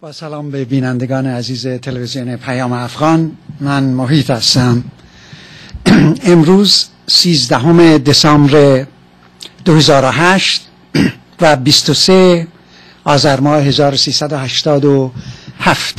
با سلام به بینندگان عزیز تلویزیون پیام افغان، من محیط هستم. امروز 13 دسامبر 2008 و 23 آذر ماه 1387.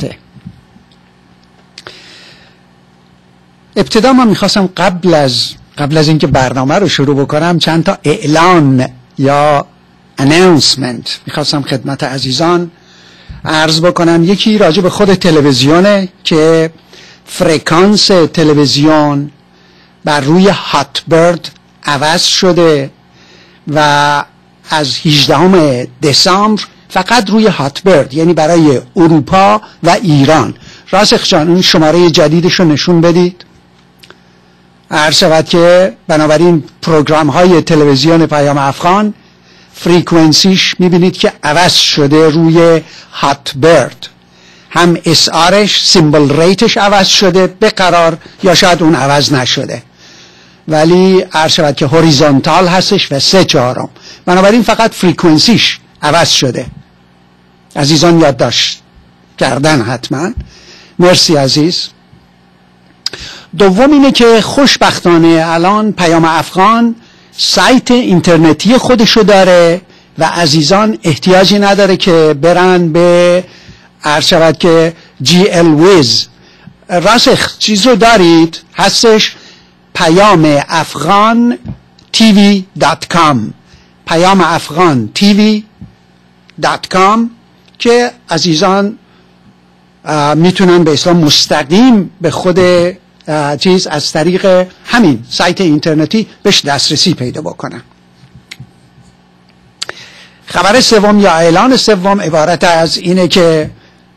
ابتدا من میخواستم قبل از اینکه برنامه رو شروع بکنم چند تا اعلان یا announcement میخواستم خدمت عزیزان عرض بکنم. یکی راجع به خود تلویزیونه که فرکانس تلویزیون بر روی هات برد عوض شده و از 18 دسامبر فقط روی هات برد، یعنی برای اروپا و ایران. راسخ جان اون شماره جدیدش رو نشون بدید. عرض شود که بنابراین پروگرام های تلویزیون پیام افغان فریکونسیش میبینید که عوض شده روی هات برد. هم اسعارش سیمبل ریتش عوض شده بقرار، یا شاید اون عوض نشده ولی عرض شود که هوریزونتال هستش و 3/4. بنابراین فقط فریکونسیش عوض شده. عزیزان یادداشت کردن حتما. مرسی عزیز. دوم اینه که خوشبختانه الان پیام افغان سایت اینترنتی خودشو داره و عزیزان احتیاجی نداره که برن به عرض شود که GLWiz. راسخ چیز رو دارید، هستش پیام افغان TV.com، پیام افغان TV.com که عزیزان میتونن به اصطلاح مستقیم به خود چیز از طریق همین سایت اینترنتی بهش دسترسی پیدا بکنن. خبر سوم یا اعلان سوم عبارت از اینه که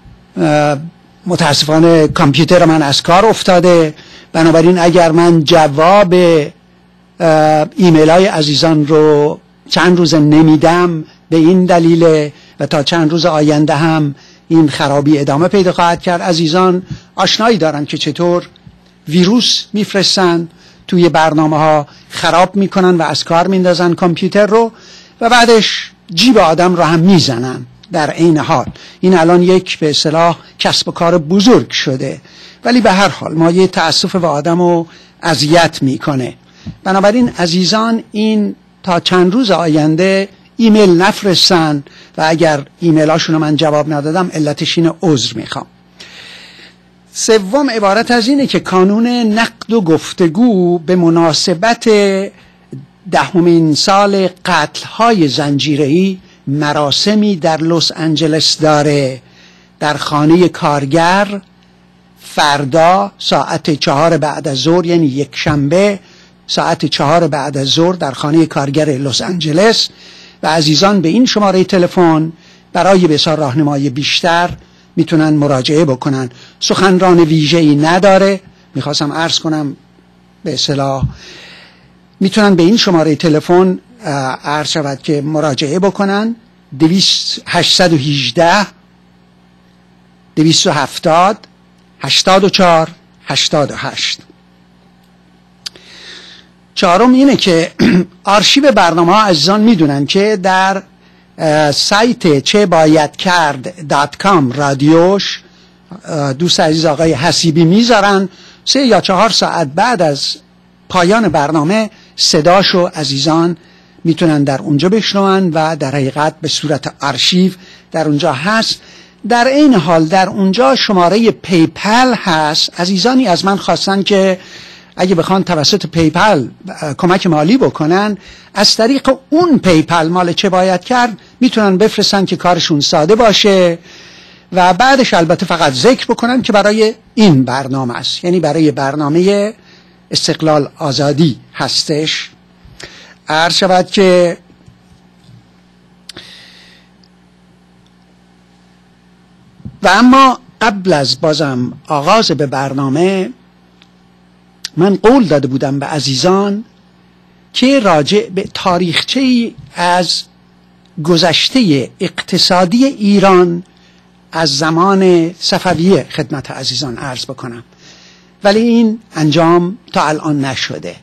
متاسفانه کامپیوتر من از کار افتاده، بنابراین اگر من جواب ایمیل های عزیزان رو چند روز نمیدم به این دلیل و تا چند روز آینده هم این خرابی ادامه پیدا خواهد کرد. عزیزان آشنایی دارن که چطور ویروس میفرستن توی برنامه ها، خراب میکنن و از کار میندازن کامپیوتر رو و بعدش جیب آدم رو هم میزنن. در عین حال این الان یک به اصطلاح کسب و کار بزرگ شده، ولی به هر حال مایه تأسف و آدم رو اذیت میکنه. بنابراین عزیزان این تا چند روز آینده ایمیل نفرستن و اگر ایمیل هاشون من جواب ندادم علتش اینه، عذر میخوام. سوم عبارت از اینه که کانون نقد و گفتگو به مناسبت 10 سال قتل‌های زنجیره‌ای مراسمی در لس آنجلس داره. در خانه کارگر فردا ساعت 4 بعد از ظهر، یعنی یک شنبه ساعت 4 بعد از ظهر در خانه کارگر لس آنجلس. و عزیزان به این شماره تلفن برای بسیار راهنمایی بیشتر میتونن مراجعه بکنن. سخنران ویژه‌ای نداره. میخواستم عرض کنم به اصطلاح میتونن به این شماره تلفن عرض شود که مراجعه بکنن. 818 270 84 88. چهارم اینه که آرشیو برنامه ها عزیزان میدونن که در سایت چه باید کرد .com رادیوش دوست عزیز آقای حسیبی میذارن. 3 یا 4 ساعت بعد از پایان برنامه صداشو عزیزان میتونن در اونجا بشنون و در حقیقت به صورت آرشیو در اونجا هست. در این حال در اونجا شماره پیپل هست. عزیزانی از من خواستن که اگه بخوان توسط پیپل کمک مالی بکنن، از طریق اون پیپل مال چه باید کرد میتونن بفرستن که کارشون ساده باشه و بعدش البته فقط ذکر بکنن که برای این برنامه است، یعنی برای برنامه استقلال آزادی هستش. عرض شود که و اما قبل از بازم آغاز به برنامه من قول داده بودم به عزیزان که راجع به تاریخچه‌ای از گذشته اقتصادی ایران از زمان صفویه خدمت عزیزان عرض بکنم، ولی این انجام تا الان نشده.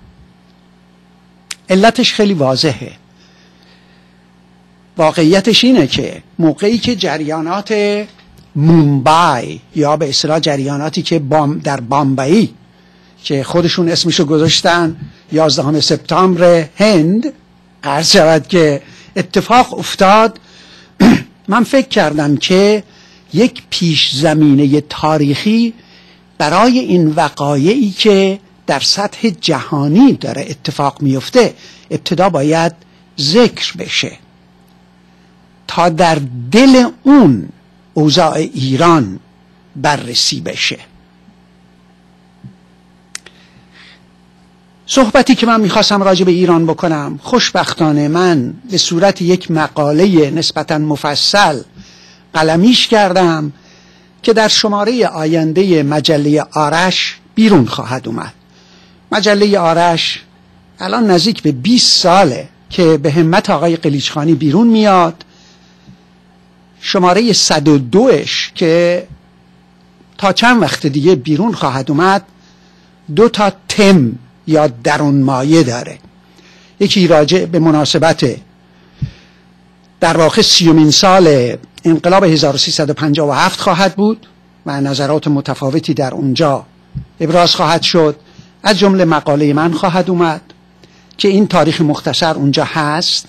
علتش خیلی واضحه. واقعیتش اینه که موقعی که جریانات مومبای یا به اصطلاح جریاناتی که در بامبئی که خودشون اسمشو گذاشتن 11 سپتامبر هند، عرض شود که اتفاق افتاد. من فکر کردم که یک پیش زمینه تاریخی برای این وقایعی که در سطح جهانی داره اتفاق میفته ابتدا باید ذکر بشه تا در دل اون اوضاع ایران بررسی بشه. صحبتی که من میخواستم راجع به ایران بکنم، خوشبختانه من به صورت یک مقاله نسبتاً مفصل قلمیش کردم که در شماره آینده مجله آرش بیرون خواهد اومد. مجله آرش الان نزدیک به 20 ساله که به همت آقای قلیچخانی بیرون میاد. شماره 102ش که تا چند وقت دیگه بیرون خواهد اومد 2 تا تم یا درون مایه داره. یکی راجع به مناسبت در واقع 30مین سال انقلاب 1357 خواهد بود و نظرات متفاوتی در اونجا ابراز خواهد شد، از جمله مقاله من خواهد اومد که این تاریخ مختصر اونجا هست.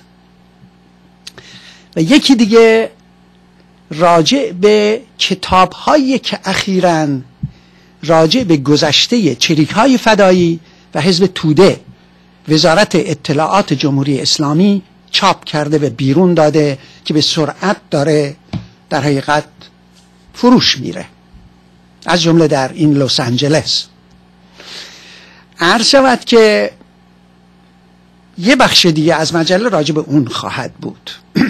و یکی دیگه راجع به کتاب‌هایی که اخیراً راجع به گذشته چریک‌های فدایی و حزب توده وزارت اطلاعات جمهوری اسلامی چاپ کرده و بیرون داده که به سرعت داره در حقیقت فروش میره، از جمله در این لس آنجلس. عرض شود که یه بخش دیگه از مجله راجع به اون خواهد بود.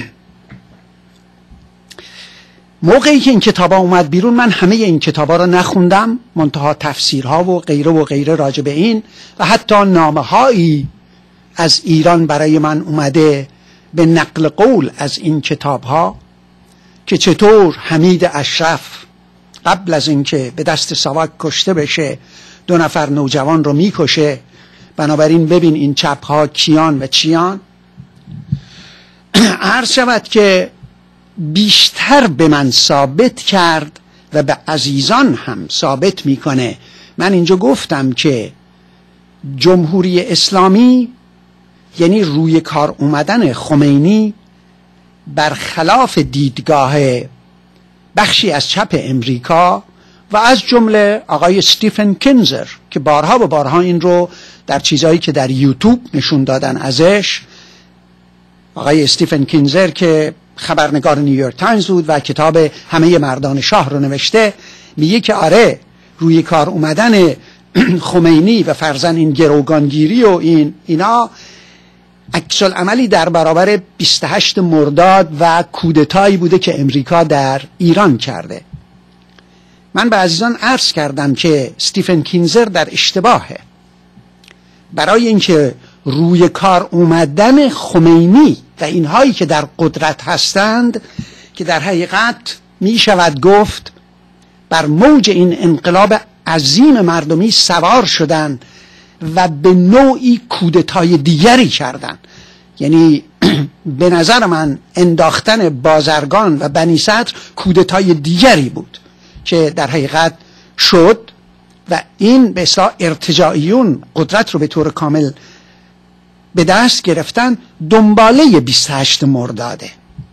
موقعی که این کتابا اومد بیرون من همه این کتابا رو نخوندم، منتها تفسیرها و غیره راجع به این و حتی نامه‌هایی از ایران برای من اومده به نقل قول از این کتابها که چطور حمید اشرف قبل از اینکه به دست ساواک کشته بشه 2 نفر نوجوان رو میکشه. بنابراین ببین این چپها کیان و چیان. عرض شود که بیشتر به من ثابت کرد و به عزیزان هم ثابت میکنه. من اینجا گفتم که جمهوری اسلامی یعنی روی کار اومدن خمینی برخلاف دیدگاه بخشی از چپ امریکا و از جمله آقای استیفن کینزر که بارها و بارها این رو در چیزهایی که در یوتیوب نشون دادن ازش، آقای استیفن کینزر که خبرنگار نیویورک تایمز بود و کتاب همه مردان شاه رو نوشته، میگه که آره روی کار اومدن خمینی و فرزن این گروگانگیری و اینا عکس العملی در برابر 28 مرداد و کودتایی بوده که امریکا در ایران کرده. من به عزیزان عرض کردم که استیفن کینزر در اشتباهه. برای اینکه روی کار اومدن خمینی و اینهایی که در قدرت هستند که در حقیقت می شود گفت بر موج این انقلاب عظیم مردمی سوار شدن و به نوعی کودتای دیگری کردن، یعنی به نظر من انداختن بازرگان و بنی صدر کودتای دیگری بود که در حقیقت شد و این به اصطلاح ارتجاعیون قدرت رو به طور کامل به دست گرفتن دنباله 28 مرداده.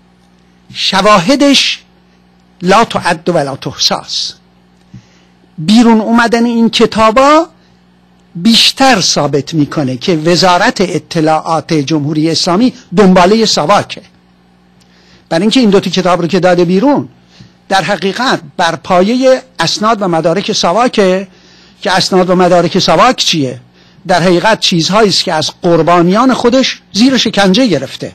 شواهدش لا تعد و لا تحصاست. بیرون اومدن این کتابا بیشتر ثابت میکنه که وزارت اطلاعات جمهوری اسلامی دنباله ساواکه. برای اینکه این 2 کتاب رو که داده بیرون در حقیقت بر پایه اسناد و مدارک ساواکه که اسناد و مدارک ساواک چیه؟ در حقیقت چیزهایی است که از قربانیان خودش زیر شکنجه گرفته.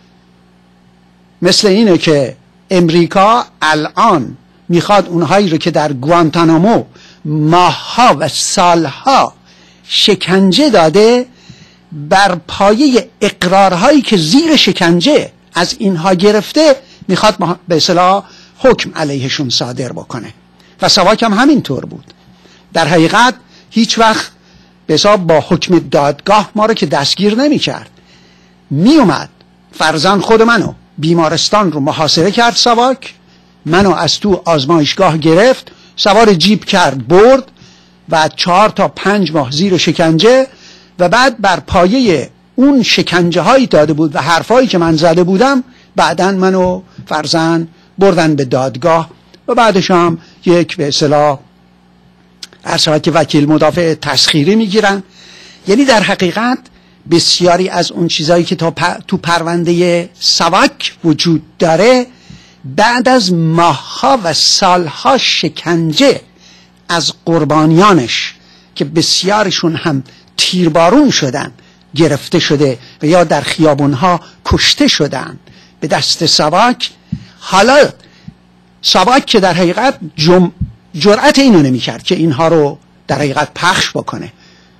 مثل اینه که امریکا الان میخواد اونهایی رو که در گوانتانامو ماهها و سالها شکنجه داده بر پایه اقرارهایی که زیر شکنجه از اینها گرفته میخواد به اصطلاح حکم علیهشون صادر بکنه و ساواک هم همینطور بود. در حقیقت هیچ وقت به حساب با حکم دادگاه ما رو که دستگیر نمی کرد، می اومد فرزند خود منو بیمارستان رو محاصره کرد ساواک منو از تو آزمایشگاه گرفت، سوار جیب کرد برد و 4 تا 5 ماه زیر شکنجه و بعد بر پایه اون شکنجه هایی داده بود و حرفایی که من زده بودم بعداً منو فرزند بردن به دادگاه و بعدش هم یک به اصطلاح عرض که وکیل مدافع تسخیری میگیرن. یعنی در حقیقت بسیاری از اون چیزایی که تو پرونده ساواک وجود داره بعد از ماهها و سالها شکنجه از قربانیانش که بسیارشون هم تیربارون شدن گرفته شده و یا در خیابونها کشته شدن به دست ساواک. حالا ساواک که در حقیقت جرأت اینو نمی کرد که اینها رو در حقیقت پخش بکنه،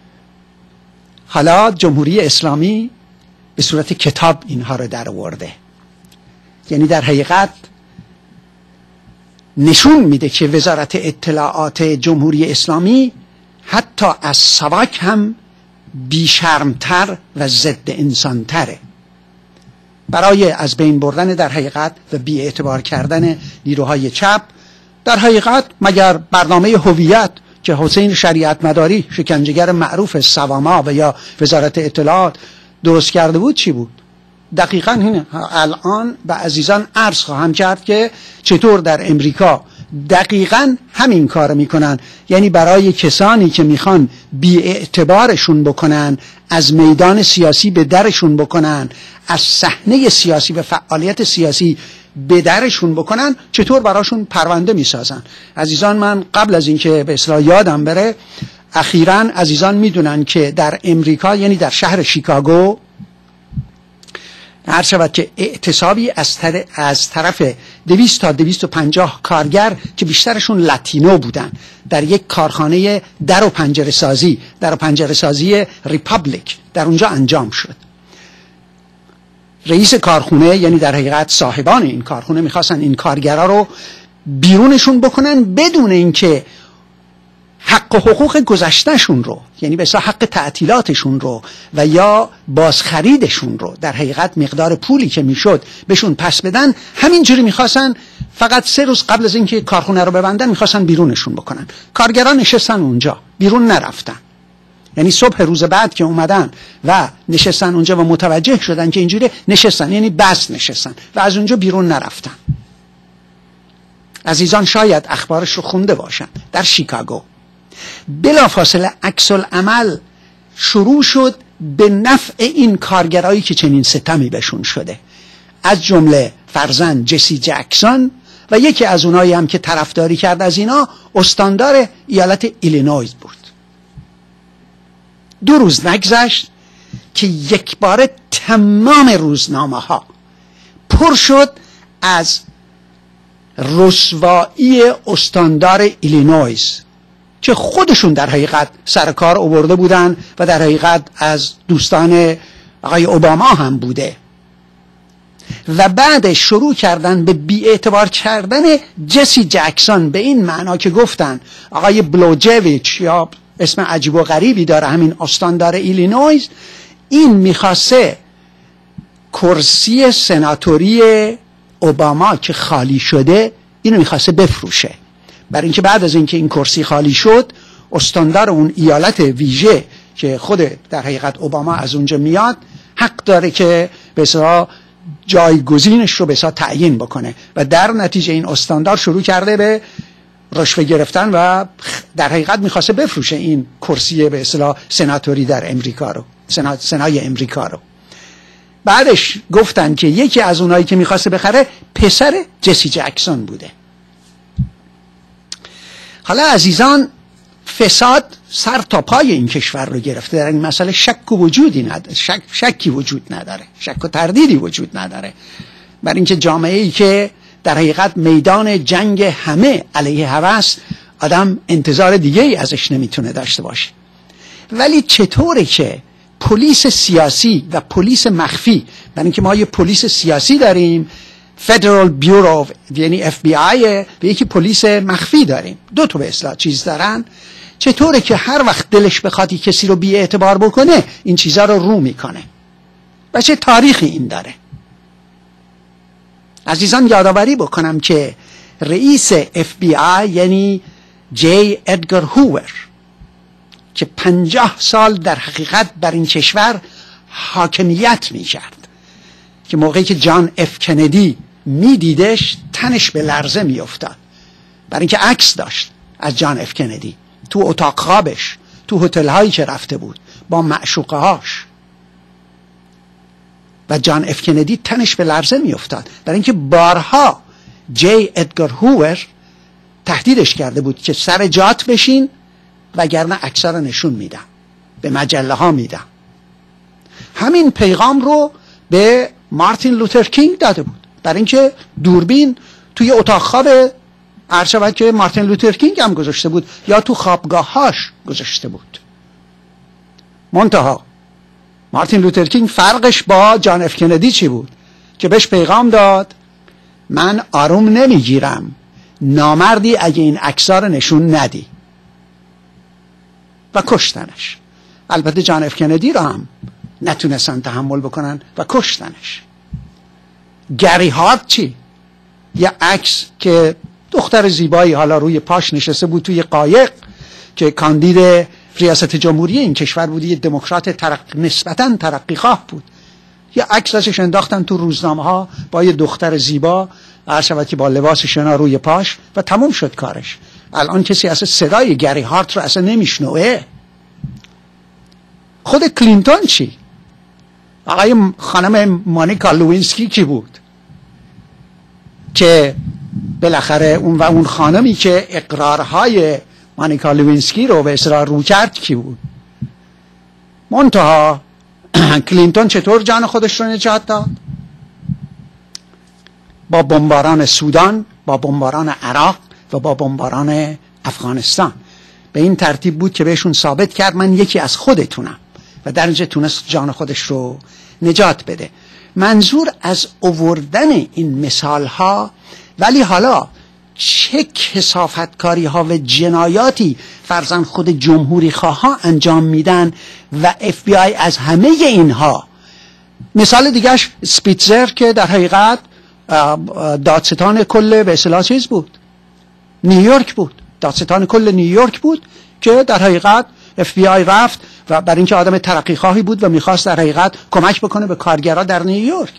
حالا جمهوری اسلامی به صورت کتاب اینها رو در آورده. یعنی در حقیقت نشون میده که وزارت اطلاعات جمهوری اسلامی حتی از ساواک هم بیشرمتر و ضد انسانتره. برای از بین بردن در حقیقت و بی اعتبار کردن نیروهای چپ، در حقیقت مگر برنامه هویت که حسین شریعت مداری شکنجهگر معروف سواما و یا وزارت اطلاعات درست کرده بود چی بود؟ دقیقاً اینه. الان به عزیزان عرض خواهم کرد که چطور در امریکا دقیقاً همین کار میکنن. یعنی برای کسانی که میخوان بی اعتبارشون بکنن، از میدان سیاسی به درشون بکنن، از صحنه سیاسی و فعالیت سیاسی به درشون بکنن، چطور براشون پرونده میسازن. عزیزان من قبل از اینکه به اصطلاح یادم بره، اخیراً عزیزان میدونن که در امریکا یعنی در شهر شیکاگو هر شود که اعتصابی از طرف 200 تا 250 کارگر که بیشترشون لاتینو بودن در یک کارخانه در و پنجره سازی ریپابلیک در اونجا انجام شد. رئیس کارخونه یعنی در حقیقت صاحبان این کارخونه میخواستن این کارگرها رو بیرونشون بکنن بدون اینکه حق و حقوق گذشتهشون رو، یعنی به اصطلاح حق تعطیلاتشون رو و یا بازخریدشون رو در حقیقت مقدار پولی که میشد بهشون پس بدن، همینجوری میخواستن فقط 3 روز قبل از اینکه کارخونه رو ببندن میخواستن بیرونشون بکنن. کارگران نشستن اونجا بیرون نرفتن. یعنی صبح روز بعد که اومدن و نشستن اونجا و متوجه شدن که اینجوری نشستن، یعنی بس نشستن و از اونجا بیرون نرفتن. عزیزان شاید اخبارش رو خونده باشن. در شیکاگو بلافاصله عکس العمل شروع شد به نفع این کارگرایی که چنین ستمی بهشون شده، از جمله فرزند جسی جکسون و یکی از اونایی هم که طرفداری کرد از اینا استاندار ایالت ایلینویز بود. 2 روز نگذشت که یک باره تمام روزنامه ها پر شد از رسوایی استاندار ایلینویز که خودشون در حقیقت سر کار آورده بودن و در حقیقت از دوستان آقای اوباما هم بوده و بعدش شروع کردن به بی‌اعتبار کردن جسی جکسون به این معنا که گفتن آقای بلوجویچ یا اسم عجیب و غریبی داره، همین استاندار ایلینویز، این میخواسته کرسی سناتوری اوباما که خالی شده اینو میخواسته بفروشه، برای اینکه بعد از اینکه این کرسی خالی شد استاندار اون ایالت ویژه که خود در حقیقت اوباما از اونجا میاد حق داره که به اصطلاح جایگزینش رو به اصطلاح تعیین بکنه و در نتیجه این استاندار شروع کرده به رشوه گرفتن و در حقیقت میخواسته بفروشه این کرسی به اصطلاح سناتوری در امریکا رو، سنای امریکا رو. بعدش گفتن که یکی از اونایی که میخواسته بخره پسر جسی جکسون بوده. حالا عزیزان فساد سر تا پای این کشور رو گرفته، در این مسئله شکی وجود نداره، شک و تردیدی وجود نداره، برای اینکه جامعه‌ای که در حقیقت میدان جنگ همه علیه هوس، آدم انتظار دیگه ای ازش نمیتونه داشته باشه. ولی چطوره که پلیس سیاسی و پلیس مخفی، برای اینکه ما یه پلیس سیاسی داریم Federal Bureau یعنی FBI و یکی پلیس مخفی داریم، 2 تا به اصطلاح چیز دارن، چطوره که هر وقت دلش بخواد کسی رو بی اعتبار بکنه این چیزا رو میکنه و چه تاریخی این داره. عزیزان یادآوری بکنم که رئیس FBI یعنی جی ادگر هوور که 50 سال در حقیقت بر این کشور حاکمیت می کرد، که موقعی که جان اف کندی می دیدش تنش به لرزه می افتاد، برای اینکه عکس داشت از جان اف کندی تو اتاق خوابش، تو هتل هایی که رفته بود با معشوقه هاش، و جان اف کندی تنش به لرزه می افتاد، برای اینکه بارها جی ادگر هوور تهدیدش کرده بود که سر جات بشین وگرنه عکس‌ها رو نشون میدم، به مجله ها میدم. همین پیغام رو به مارتین لوتر کینگ داده بود، برای اینکه دوربین توی اتاق خواب عرض شود که مارتین لوتر کینگ هم گذاشته بود یا تو خوابگاه‌هاش گذاشته بود. منتها مارتین لوتر کینگ فرقش با جان اف کندی چی بود؟ که بهش پیغام داد من آروم نمیگیرم، نامردی اگه این عکس‌ها رو نشون ندی، و کشتنش. البته جان اف کندی رو هم نتونستن تحمل بکنن و کشتنش. گری هارت چی؟ یه عکس که دختر زیبایی حالا روی پاش نشسته بود توی قایق که کاندید ریاست جمهوری این کشور بود، یه دموکرات نسبتاً ترقیخواه بود، یه عکس ازش انداختن تو روزنامه ها با یه دختر زیبا هر شود که با لباس شنا روی پاش، و تموم شد کارش. الان کسی اصلا صدای گری هارت رو اصلا نمیشنوه. خود کلینتون چی؟ آقای خانم مانیکا لوینسکی کی بود که بالاخره اون خانمی که اقرارهای مانیکا لوینسکی رو به اصرار رو کرد کی بود؟ منتها کلینتون چطور جان خودش رو نجات داد؟ با بمباران سودان، با بمباران عراق و با بمباران افغانستان. به این ترتیب بود که بهشون ثابت کرد من یکی از خودتونم، و در اینجا تونست جان خودش رو نجات بده. منظور از آوردن این مثال ها، ولی حالا چه کثافتکاری ها و جنایاتی فرضاً خود جمهوری خواه انجام میدن و FBI از همه اینها. مثال دیگهش سپیتزر که در حقیقت دادستان کل به اصطلاح چیز بود، نیویورک بود، دادستان کل نیویورک بود که در حقیقت FBI رفت و برای اینکه آدم ترقی خواهی بود و میخواست در حقیقت کمک بکنه به کارگرها در نیویورک،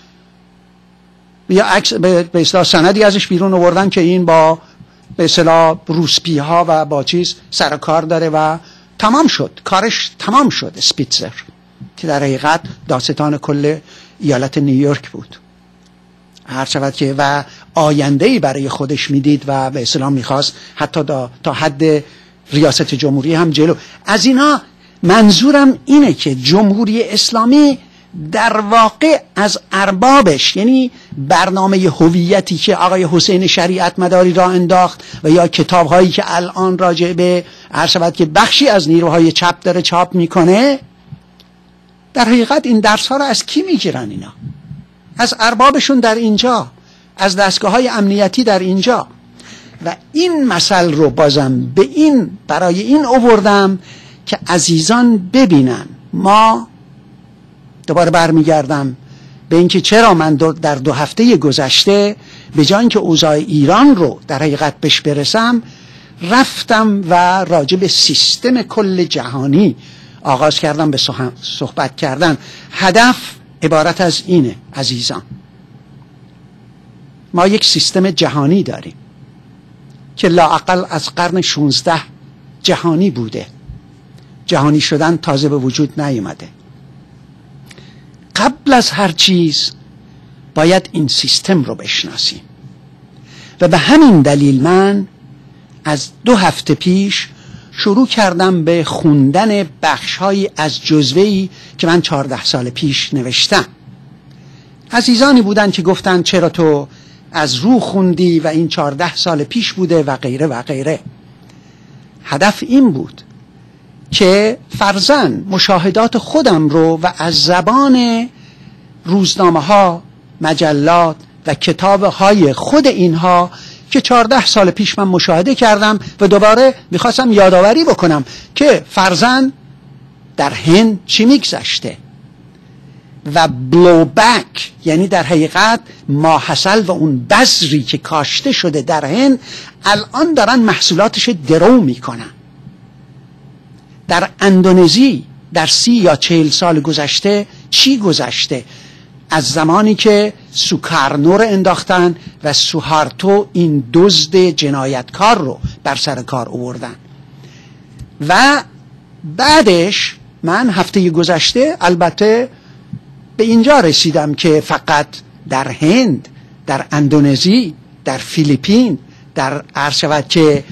یا عکس به اصطلاح سندی ازش بیرون آوردن که این با به اصطلاح روسپی ها و با چیز سر کار داره، و تمام شد کارش، تمام شد. سپیتزر که در حقیقت دادستان کل ایالت نیویورک بود، هر شود که و آینده‌ای برای خودش میدید و به اصطلاح میخواست حتی تا حد ریاست جمهوری هم جلو. از اینا منظورم اینه که جمهوری اسلامی در واقع از اربابش، یعنی برنامه هویتی که آقای حسین شریعت مداری را انداخت و یا کتاب‌هایی که الان راجع به هر شود که بخشی از نیروهای چپ داره چاپ میکنه، در حقیقت این درس‌ها را از کی میگیرن؟ اینا از اربابشون در اینجا، از دستگاه‌های امنیتی در اینجا. و این مسئله رو بازم برای این آوردم که عزیزان ببینن. ما دوباره برمیگردم به اینکه چرا من در 2 هفته گذشته به جای اینکه اوضاع ایران رو در حقیقت بهش برسم، رفتم و راجع به سیستم کل جهانی آغاز کردم به صحبت کردن. هدف عبارت از اینه عزیزان، ما یک سیستم جهانی داریم که لااقل از قرن 16 جهانی بوده، جهانی شدن تازه به وجود نیامده. قبل از هر چیز باید این سیستم رو بشناسیم، و به همین دلیل من از 2 هفته پیش شروع کردم به خوندن بخش‌هایی از جزوه‌ای که من 14 سال پیش نوشتم. عزیزانی بودن که گفتن چرا تو از رو خوندی و این 14 سال پیش بوده و غیره و غیره. هدف این بود که فرضاً مشاهدات خودم رو و از زبان روزنامه ها، مجلات و کتاب های خود اینها که 14 سال پیش من مشاهده کردم و دوباره میخواستم یادآوری بکنم که فرضاً در هند چی میگذشته. و بلوبک، یعنی در حقیقت ماحصل و اون بذری که کاشته شده در هند الان دارن محصولاتش درو میکنن. در اندونزی در 30 یا 40 سال گذشته چی گذشته؟ از زمانی که سوکارنو رو انداختن و سوهارتو این دزد جنایتکار رو بر سر کار آوردن. و بعدش من هفته گذشته البته به اینجا رسیدم که فقط در هند، در اندونزی، در فیلیپین، در عرض شود که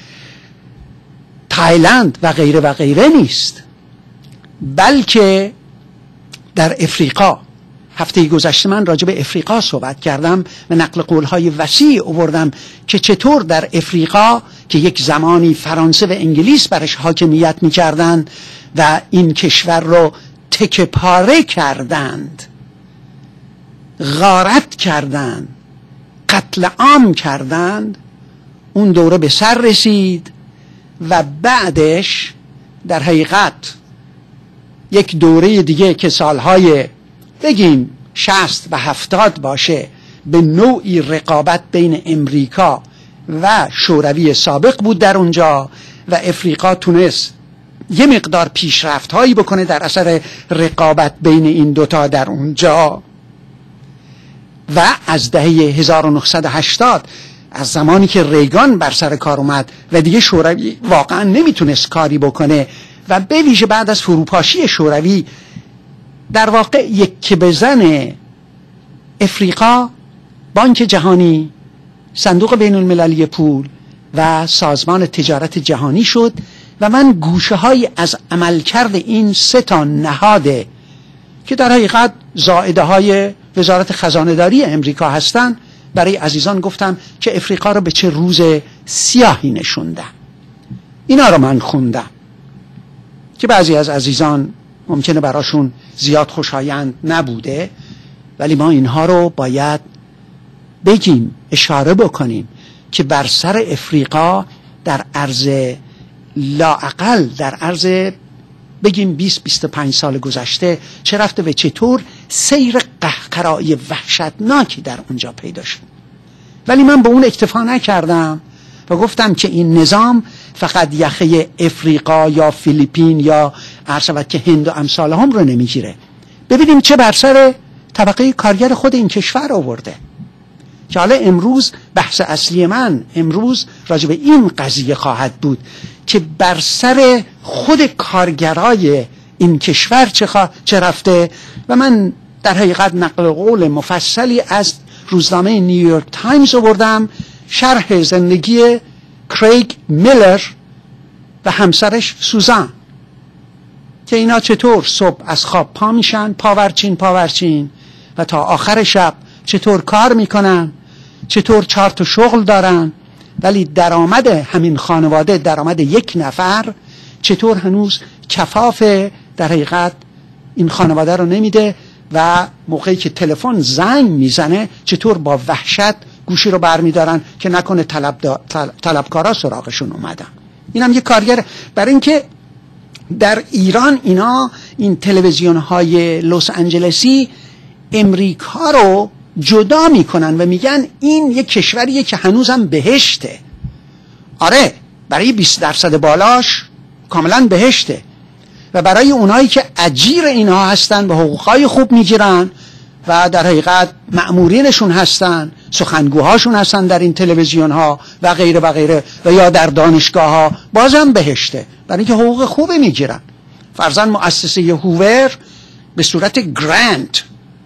تایلند و غیره و غیره نیست، بلکه در افریقا. هفته گذشته من راجع به افریقا صحبت کردم و نقل قولهای وسیع آوردم که چطور در افریقا که یک زمانی فرانسه و انگلیس برش حاکمیت می‌کردند و این کشور رو تکه پاره کردند، غارت کردند، قتل عام کردند، اون دوره به سر رسید و بعدش در حقیقت یک دوره دیگه که سالهای بگیم 60 و 70 باشه به نوعی رقابت بین امریکا و شوروی سابق بود در اونجا و افریقا تونست یه مقدار پیشرفت هایی بکنه در اثر رقابت بین این دوتا در اونجا. و از دهه 1980 از زمانی که ریگان بر سر کار اومد و دیگه شوروی واقعا نمیتونست کاری بکنه و به ویژه بعد از فروپاشی شوروی در واقع یک بزن افریقا، بانک جهانی، صندوق بین المللی پول و سازمان تجارت جهانی شد و من گوشه های از عملکرد این 3 نهاده که در حقیقت زائده های وزارت خزانه داری امریکا هستن برای عزیزان گفتم که افریقا رو به چه روز سیاهی نشوندن. اینا رو من خوندم که بعضی از عزیزان ممکنه براشون زیاد خوشایند نبوده، ولی ما اینها رو باید بگیم، اشاره بکنیم که بر سر افریقا در عرض لااقل در عرض بگیم 20-25 سال گذشته چه رفته و چطور سیر قهقرایی وحشتناکی در اونجا پیدا شد. ولی من به اون اکتفا نکردم و گفتم که این نظام فقط یخه افریقا یا فیلیپین یا عرض شود که هند و امثال هم رو نمیگیره. ببینیم چه بر سر طبقه کارگر خود این کشور آورده. که حالا امروز بحث اصلی من امروز راجع به این قضیه خواهد بود که بر سر خود کارگرای این کشور چه رفته. و من در حقیقت نقل قول مفصلی از روزنامه نیویورک تایمز آوردم، شرح زندگی کریگ میلر و همسرش سوزان، که اینا چطور صبح از خواب پا میشن پاورچین و تا آخر شب چطور کار میکنن، چطور 4 تا شغل دارن، ولی درآمد همین خانواده، درآمد یک نفر چطور هنوز کفاف در حقیقت این خانواده رو نمیده و موقعی که تلفن زنگ میزنه چطور با وحشت گوشی رو برمیدارن که نکنه طلبکارا سراغشون اومدن. اینم یه کارگر. برای اینکه در ایران این تلویزیون های لس آنجلسی امریکا رو جدا میکنن و میگن این یک کشوریه که هنوزم بهشته. آره، برای 20% بالاش کاملا بهشته و برای اونایی که اجیر اینها هستن به حقوقای خوب میگیرن و در حقیقت مأمورینشون هستن، سخنگوهاشون هستن در این تلویزیون ها و غیره و غیره و یا در دانشگاه ها، بازم بهشته برای اینکه حقوق خوبی میگیرن. فرضاً مؤسسه هوور به صورت گرانت،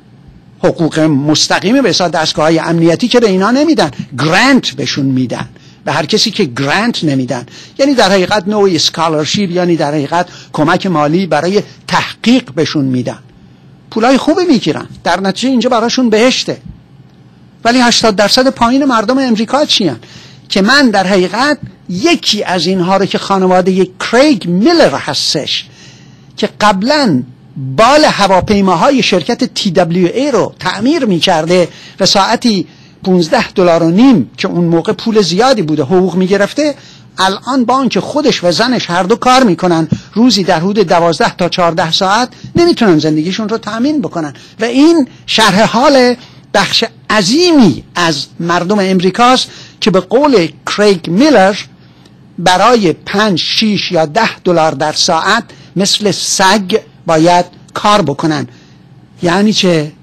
حقوق مستقیمی به حساب دستگاه‌های امنیتی که به اینا نمیدن، گرانت بهشون میدن. به هر کسی که گرانت نمیدن یعنی در حقیقت نوعی اسکالرشیپ، یعنی در حقیقت کمک مالی برای تحقیق بهشون میدن، پولای خوبی میگیرن، در نتیجه اینجا براشون بهشته. ولی 80% پایین مردم امریکا چیان؟ که من در حقیقت یکی از اینها رو که خانواده کریگ میلر هستش که قبلاً بال هواپیماهای شرکت TWA رو تعمیر میکرده و ساعتی $15.5 که اون موقع پول زیادی بوده حقوق میگرفته، الان با آنکه خودش و زنش هر دو کار میکنن، روزی در حدود 12 تا 14 ساعت نمیتونن زندگیشون رو تأمین بکنن. و این شرح حال بخش عظیمی از مردم امریکاست که به قول کریگ میلر برای 5 6 یا $10 در ساعت مثل سگ باید کار بکنن. یعنی چه؟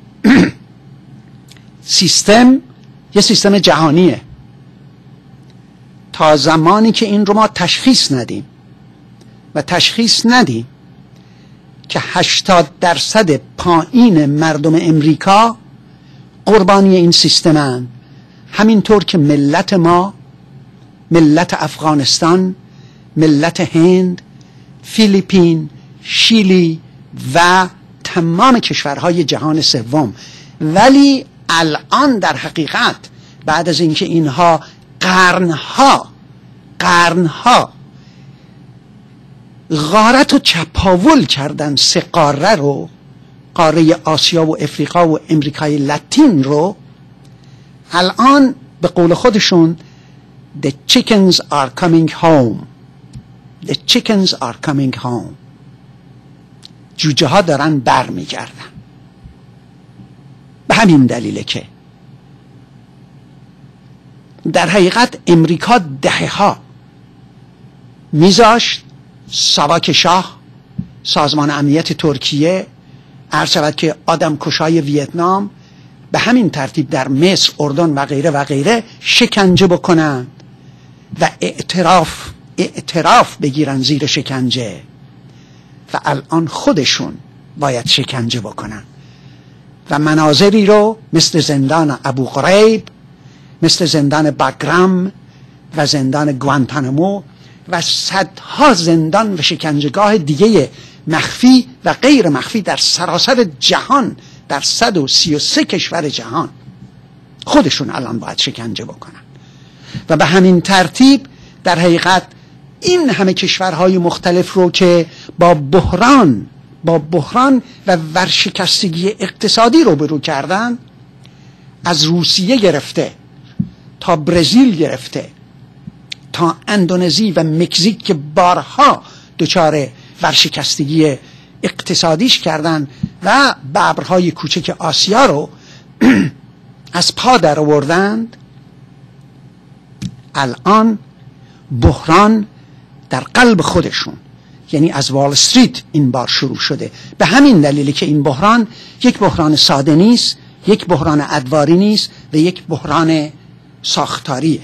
سیستم یه سیستم جهانیه. تا زمانی که این رو ما تشخیص ندیم و تشخیص ندیم که 80% پایین مردم امریکا قربانی این سیستمن، همینطور که ملت ما، ملت افغانستان، ملت هند، فیلیپین، شیلی و تمام کشورهای جهان سوم. ولی الان در حقیقت بعد از اینکه اینها قرنها غارت و چپاول کردن 3 قاره رو، قاره آسیا و افریقا و امریکای لاتین رو، الان به قول خودشون The chickens are coming home. The chickens are coming home. جوجه ها دارن بر میگردن. به همین دلیله که در حقیقت امریکا دهه‌ها میذاشت ساواک شاه، سازمان امنیت ترکیه، عرض شود که آدم کشای ویتنام، به همین ترتیب در مصر، اردن و غیره و غیره شکنجه بکنن و اعتراف بگیرن زیر شکنجه، و الان خودشون باید شکنجه بکنن و مناظری رو مثل زندان ابو غریب، مثل زندان باگرام و زندان گوانتانامو و صدها زندان و شکنجهگاه دیگه مخفی و غیر مخفی در سراسر جهان، در 133 کشور جهان، خودشون الان باید شکنجه بکنن. و به همین ترتیب در حقیقت این همه کشورهای مختلف رو که با بحران و ورشکستگی اقتصادی روبرو کردن، از روسیه گرفته تا برزیل گرفته تا اندونزی و مکزیک که بارها دچار ورشکستگی اقتصادیش کردن و ببرهای کوچک آسیا رو از پا در آوردند، الان بحران در قلب خودشون، یعنی از وال استریت این بار شروع شده. به همین دلیلی که این بحران یک بحران ساده نیست، یک بحران ادواری نیست و یک بحران ساختاریه.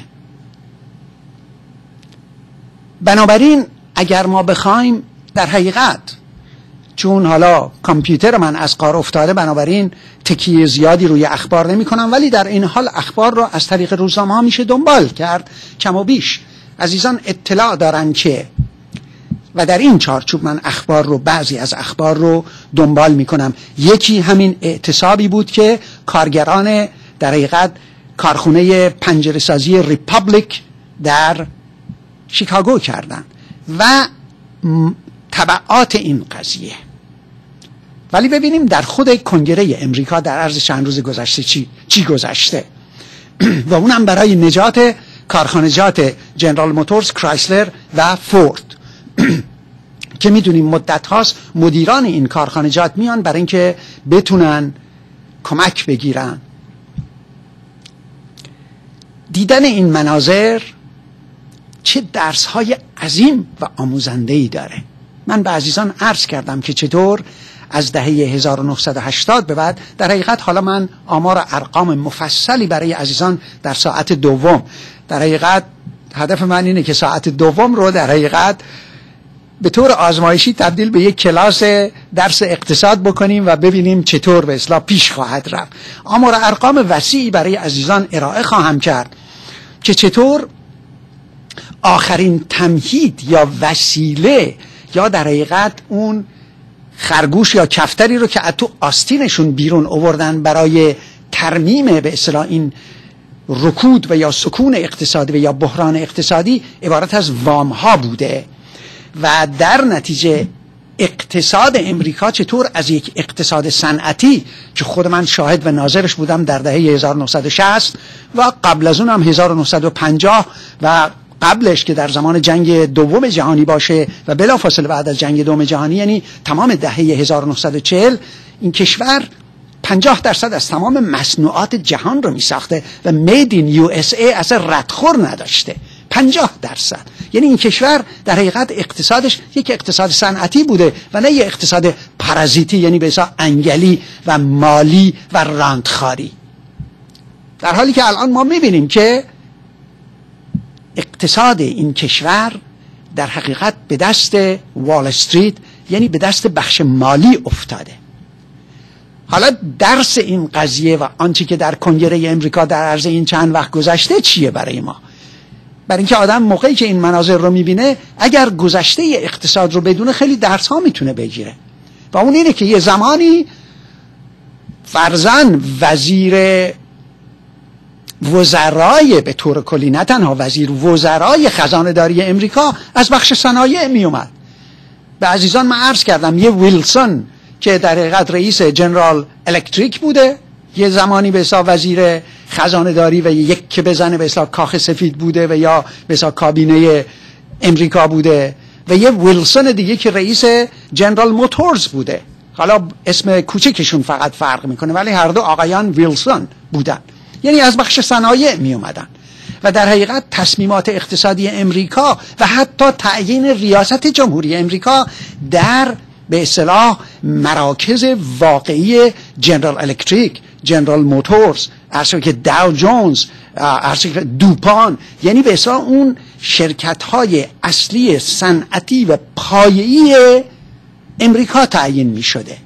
بنابراین اگر ما بخوایم در حقیقت، چون حالا کامپیوتر من از کار افتاده بنابراین تکیه زیادی روی اخبار نمی کنم، ولی در این حال اخبار رو از طریق روزنامه ها میشه دنبال کرد کم و بیش. عزیزان اطلاع دارن که، و در این چارچوب من بعضی از اخبار رو دنبال می کنم. یکی همین اعتصابی بود که کارگران در حقیقت کارخونه پنجره سازی ریپابلیک در شیکاگو کردن و تبعات این قضیه. ولی ببینیم در خود کنگره امریکا در عرض چند روز گذشته چی گذشته و اونم برای نجات کارخانجات جنرال موتورز، کرایسلر و فورد که میدونیم مدت هاست مدیران این کارخانجات میان برای اینکه بتونن کمک بگیرن. دیدن این مناظر چه درس های عظیم و آموزنده‌ای داره. من به عزیزان عرض کردم که چطور از دهه 1980 به بعد، در حقیقت حالا من آمار و ارقام مفصلی برای عزیزان در ساعت دوم، در حقیقت هدف من اینه که ساعت دوم رو در حقیقت به طور آزمایشی تبدیل به یک کلاس درس اقتصاد بکنیم و ببینیم چطور به اصلاح پیش خواهد رفت. آمار و ارقام وسیعی برای عزیزان ارائه خواهم کرد که چطور آخرین تمهید یا وسیله یا در حقیقت اون خرگوش یا کفتری رو که از تو آستینشون بیرون آوردن برای ترمیم به اصطلاح این رکود و یا سکون اقتصادی و یا بحران اقتصادی، عبارت از وام ها بوده و در نتیجه اقتصاد امریکا چطور از یک اقتصاد صنعتی که خود من شاهد و ناظرش بودم در دهه 1960 و قبل از اون هم 1950 و قبلش که در زمان جنگ دوم جهانی باشه و بلافاصله بعد از جنگ دوم جهانی، یعنی تمام دهه 1940 این کشور 50% از تمام مصنوعات جهان رو می ساخته و made in USA اصلا ردخور نداشته. 50%. یعنی این کشور در حقیقت اقتصادش یک اقتصاد صنعتی بوده و نه یک اقتصاد پارازیتی، یعنی به اصطلاح انگلی و مالی و راندخاری. در حالی که الان ما میبینیم که اقتصاد این کشور در حقیقت به دست وال استریت، یعنی به دست بخش مالی افتاده. حالا درس این قضیه و آنچه که در کنگره امریکا در عرض این چند وقت گذشته چیه برای ما؟ برای اینکه آدم موقعی که این مناظر رو میبینه اگر گذشته اقتصاد رو بدونه خیلی درس ها میتونه بگیره و اون اینه که یه زمانی فرضاً وزیر وزرای به طور کلی، نه تنها وزیر وزرای خزانه داری امریکا از بخش صنایع می اومد. به عزیزان من عرض کردم یه ویلسون که در حقیقت رئیس جنرال الکتریک بوده، یه زمانی به حساب وزیر خزانه داری و یک که بزنه به حساب کاخ سفید بوده و یا به حساب کابینه امریکا بوده و یه ویلسون دیگه که رئیس جنرال موتورز بوده. حالا اسم کوچکشون فقط فرق میکنه ولی هر دو آقایان ویلسون بودن، یعنی از بخش صنایع می اومدن و در حقیقت تصمیمات اقتصادی امریکا و حتی تعیین ریاست جمهوری امریکا در به اصطلاح مراکز واقعی جنرال الکتریک، جنرال موتورز، عرض که داو جونز، عرض که دوپان، یعنی به اصطلاح اون شرکت‌های اصلی صنعتی و پایه‌ای امریکا تعیین می شده.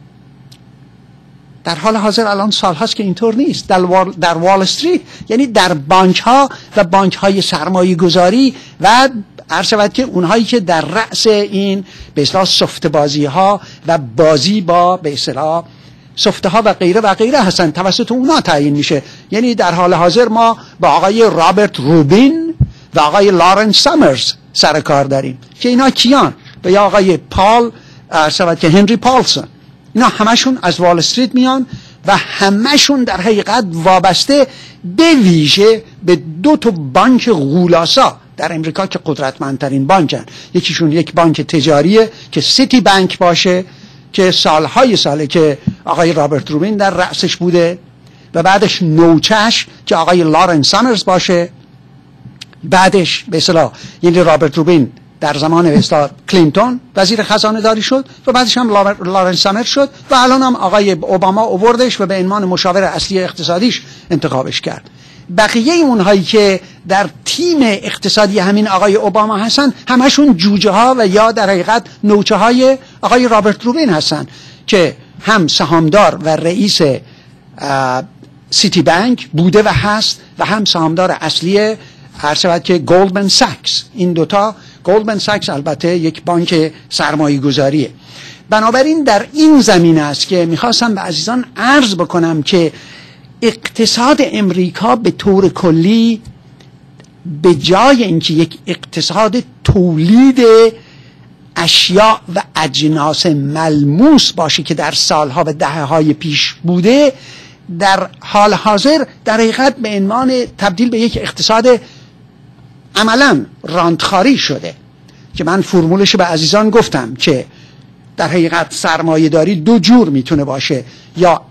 در حال حاضر الان سال هاست که اینطور نیست. در وال استریت، یعنی در بانک ها و بانک های سرمایه گذاری و عرض شود که اونهایی که در رأس این به اصطلاح سفت بازی ها و بازی با به اصطلاح سفته ها و غیره هستن توسط اونا تعیین میشه. یعنی در حال حاضر ما با آقای رابرت روبین و آقای لارنس سامرز سر کار داریم که اینا کیان؟ و یا آقای پال عرض شود که هنری پالسون. اینا همشون از وال استریت میان و همشون در حقیقت وابسته به ویژه به دو تا بانک غولاسا در امریکا که قدرتمندترین بانکن. یکیشون یک بانک تجاریه که سیتی بانک باشه که سالهای ساله که آقای رابرت روبین در رأسش بوده و بعدش نوچش که آقای لارنس سامرز باشه، بعدش به اصطلاح یعنی رابرت روبین در زمان وستا کلینتون وزیر خزانه داری شد و بعدش هم لارنس سامرز شد و الان هم آقای اوباما آوردش و به عنوان مشاور اصلی اقتصادیش انتخابش کرد. بقیه اونهایی که در تیم اقتصادی همین آقای اوباما هستن همشون جوجه ها و یا در حقیقت نوچه های آقای رابرت روبین هستن که هم سهامدار و رئیس سیتی بانک بوده و هست و هم سهامدار اصلی هر شود که گلدمن ساکس. این دوتا، گلدمن ساکس البته یک بانک سرمایه گذاریه. بنابراین در این زمینه است که میخواستم به عزیزان عرض بکنم که اقتصاد امریکا به طور کلی به جای اینکه یک اقتصاد تولید اشیاء و اجناس ملموس باشه که در سالها و دهه‌های پیش بوده، در حال حاضر در حقیقت به عنوان تبدیل به یک اقتصاد عملاً راندخاری شده که من فرمولش به عزیزان گفتم که در حقیقت سرمایه داری دو جور میتونه باشه، یا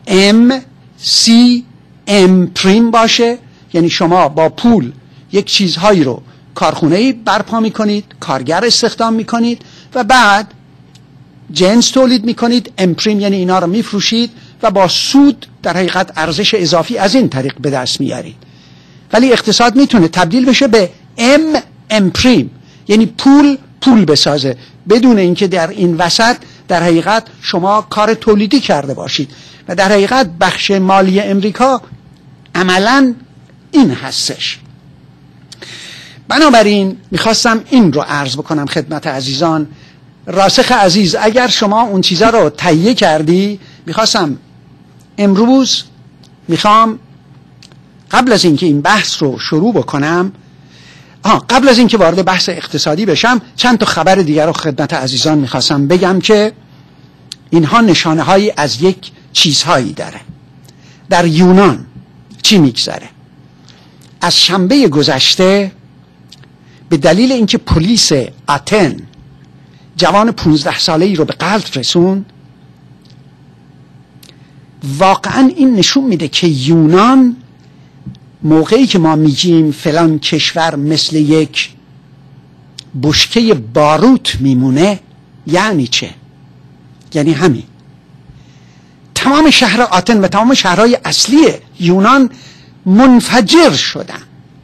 M پریم باشه، یعنی شما با پول یک چیزهایی رو کارخونه‌ای برپا میکنید، کارگر استخدام میکنید و بعد جنس تولید میکنید، M پریم یعنی اینا رو میفروشید و با سود در حقیقت ارزش اضافی از این طریق به دست میارید. ولی اقتصاد میتونه تبدیل بشه به M پریم، یعنی پول بسازه بدون اینکه در این وسط در حقیقت شما کار تولیدی کرده باشید. و در حقیقت بخش مالی امریکا عملاً این هستش. بنابراین میخواستم این رو عرض بکنم خدمت عزیزان. راسخ عزیز، اگر شما اون چیزا رو تهیه کردی، میخواستم امروز قبل از اینکه این بحث رو شروع بکنم، قبل از اینکه وارد بحث اقتصادی بشم، چند تا خبر دیگر رو خدمت عزیزان میخواستم بگم که اینها نشانه هایی از یک چیزهایی داره. در یونان چی میگذره؟ از شنبه گذشته به دلیل اینکه پلیس آتن جوان 15 ساله‌ای رو به قتل رسوند، واقعا این نشون میده که یونان موقعی که ما میگیم فلان کشور مثل یک بشکه باروت میمونه، یعنی چه؟ یعنی همین تمام شهر آتن و تمام شهرهای اصلی یونان منفجر شدن.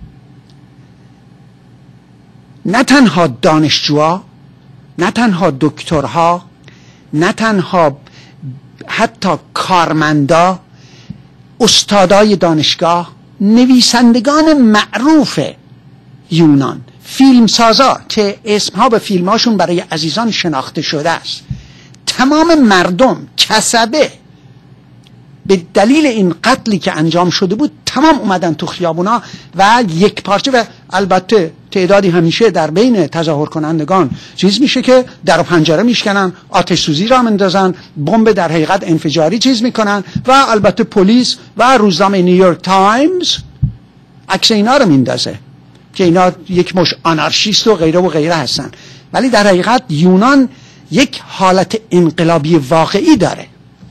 نه تنها دانشجوها، نه تنها دکترها، نه تنها حتی کارمندا، استادای دانشگاه، نویسندگان معروف یونان، فیلمسازا که اسمها به فیلمهاشون برای عزیزان شناخته شده است، تمام مردم کسبه به دلیل این قتلی که انجام شده بود تمام اومدن تو خیابونا و یک پارچه. و البته تعدادی همیشه در بین تظاهر کنندگان چیز میشه که در و پنجره میشکنن، آتش سوزی را اندازن، بمب در حقیقت انفجاری چیز میکنن و البته پلیس و روزنامه نیویورک تایمز عکس اینا رو میندازه که اینا یک مش آنارشیست و غیره هستن. ولی در حقیقت یونان یک حالت انقلابی واقعی داره.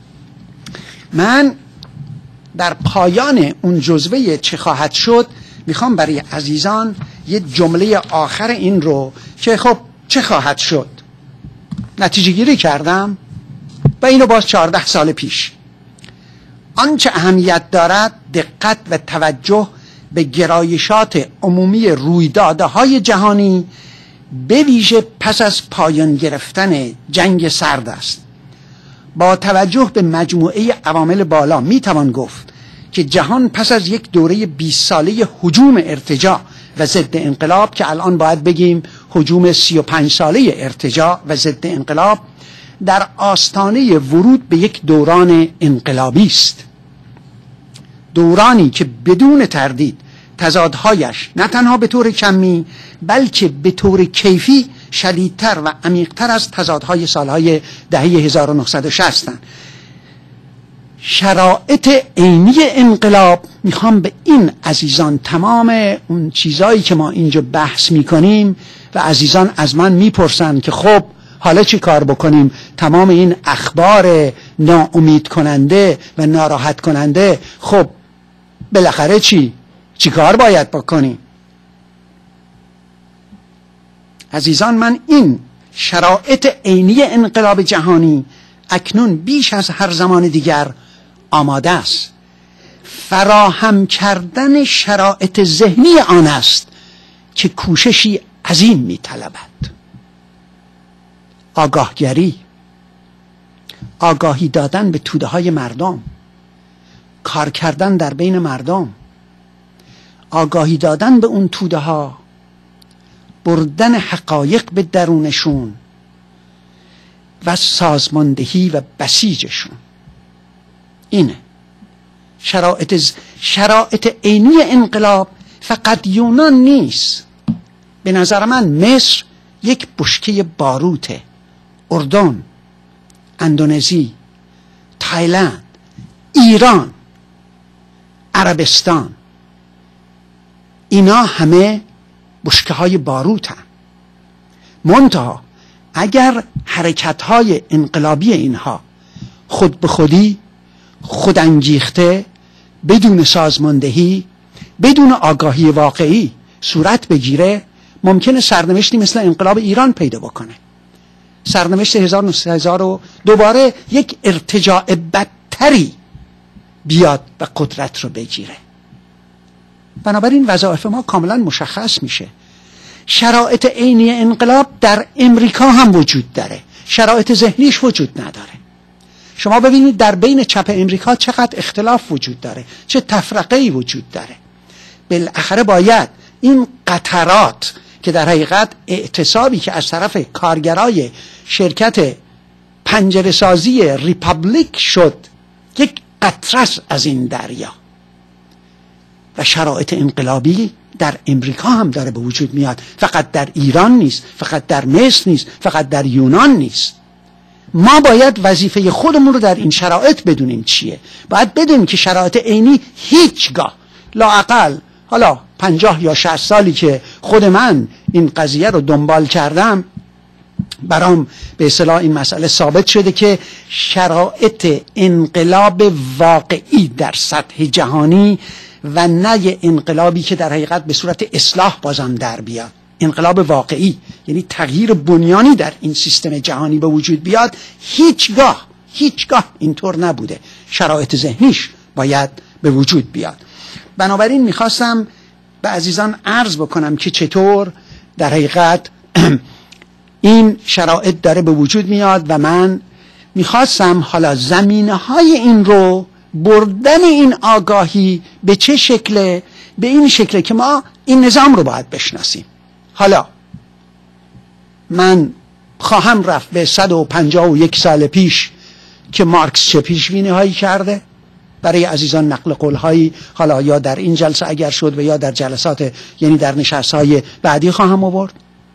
من در پایان اون جزوه چه خواهد شد میخوام برای عزیزان یه جمله آخر این رو که خب چه خواهد شد نتیجه گیری کردم و اینو باز 14 سال پیش. آنچه اهمیت دارد دقت و توجه به گرایشات عمومی رویدادهای جهانی به ویژه پس از پایان گرفتن جنگ سرد است. با توجه به مجموعه عوامل بالا میتوان گفت که جهان پس از یک دوره 20 ساله هجوم ارتجاع و ضد انقلاب که الان باید بگیم هجوم 35 ساله ارتجاع و ضد انقلاب در آستانه ورود به یک دوران انقلابی است. دورانی که بدون تردید تضادهایش نه تنها به طور کمی بلکه به طور کیفی شدیدتر و عمیقتر از تضادهای سالهای دهه 1960 هستند. شرایط عینی انقلاب، میخوام به این عزیزان تمام اون چیزایی که ما اینجا بحث میکنیم و عزیزان از من میپرسن که خب حالا چی کار بکنیم، تمام این اخبار ناامید کننده و ناراحت کننده، خب بالاخره چی کار باید بکنیم؟ عزیزان من این شرایط عینی انقلاب جهانی اکنون بیش از هر زمان دیگر آماده است. فراهم کردن شرایط ذهنی آن است که کوششی عظیم می طلبد. آگاهگری، آگاهی دادن به توده های مردم، کار کردن در بین مردم، آگاهی دادن به اون توده ها، بردن حقایق به درونشون و سازماندهی و بسیجشون. اینه شرایط عینی انقلاب. فقط یونان نیست، به نظر من مصر یک بشکه باروته، اردن، اندونزی، تایلند، ایران، عربستان، اینا همه بشکه های باروت هم. منتها اگر حرکت های انقلابی اینها خود به خودی، خودانگیخته، بدون سازماندهی، بدون آگاهی واقعی صورت بگیره، ممکنه سرنوشتی مثل انقلاب ایران پیدا بکنه. سرنوشت 1900 و دوباره یک ارتجاع بدتری بیاد و قدرت رو بگیره. بنابراین وظایف ما کاملا مشخص میشه. شرایط عینی انقلاب در امریکا هم وجود داره، شرایط ذهنیش وجود نداره. شما ببینید در بین چپ امریکا چقدر اختلاف وجود داره، چه تفرقه‌ای وجود داره. بالاخره باید این قطرات که در حقیقت اعتصابی که از طرف کارگرای شرکت پنجره سازی ریپابلیک شد یک قطرس از این دریا، و شرایط انقلابی در امریکا هم داره به وجود میاد، فقط در ایران نیست، فقط در مصر نیست، فقط در یونان نیست. ما باید وظیفه خودمون رو در این شرایط بدونیم چیه. باید بدونیم که شرایط عینی هیچگاه، لااقل حالا 50 یا 60 سالی که خود من این قضیه رو دنبال کردم، برام به اصطلاح این مسئله ثابت شده که شرایط انقلاب واقعی در سطح جهانی و نه یه انقلابی که در حقیقت به صورت اصلاح بازم در بیاد، انقلاب واقعی یعنی تغییر بنیانی در این سیستم جهانی به وجود بیاد، هیچگاه اینطور نبوده. شرایط ذهنیش باید به وجود بیاد. بنابراین میخواستم به عزیزان عرض بکنم که چطور در حقیقت این شرایط داره به وجود میاد و من میخواستم حالا زمینه‌های این رو، بردن این آگاهی به چه شکله، به این شکله که ما این نظام رو باید بشناسیم. حالا من خواهم رفت به 151 سال پیش که مارکس چه پیشبینی هایی کرده. برای عزیزان نقل قول هایی حالا یا در این جلسه اگر شد و یا در جلسات یعنی در نشست های بعدی خواهم آورد،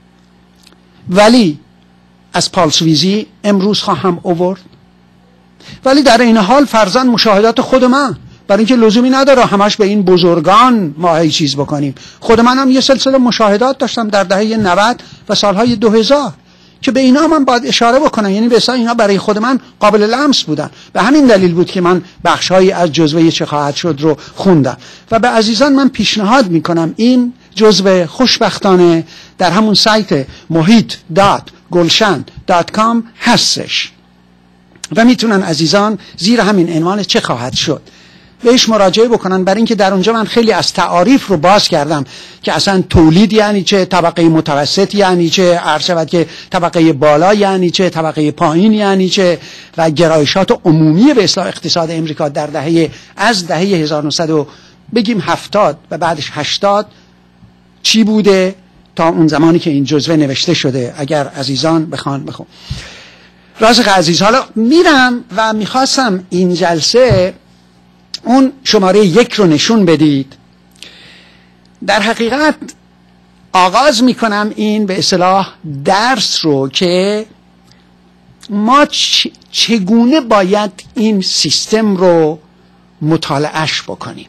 ولی از پالسویزی امروز خواهم آورد، ولی در این حال فرضاً مشاهدات خود من، برای اینکه لزومی نداره همش به این بزرگان ما هی چیز بکنیم. خود من هم یه سلسله مشاهدات داشتم در دهه 90 و سالهای 2000 که به اینا من باید اشاره بکنم، یعنی به اصطلاح اینا برای خود من قابل لمس بودن. به همین دلیل بود که من بخشهایی از جزوه چه خواهد شد رو خوندم و به عزیزان من پیشنهاد میکنم این جزوه خوشبختانه در همون سایت mohit.gulshan.com هستش و میتونن عزیزان زیر همین عنوان چه خواهد شد بهش مراجعه بکنن، برای اینکه در اونجا من خیلی از تعاریف رو باز کردم که اصلا تولید یعنی چه، طبقه متوسط یعنی چه، عرض شود که طبقه بالا یعنی چه، طبقه پایین یعنی چه، و گرایشات عمومی به اصلاح اقتصاد امریکا در از دهه 1900 بگیم 70 و بعدش 80 چی بوده تا اون زمانی که این جزوه نوشته شده. اگر عزیزان بخوان رازق عزیز، حالا میرم و میخواستم این جلسه اون شماره 1 رو نشون بدید. در حقیقت آغاز میکنم این به اصطلاح درس رو که ما چگونه باید این سیستم رو مطالعهش بکنیم.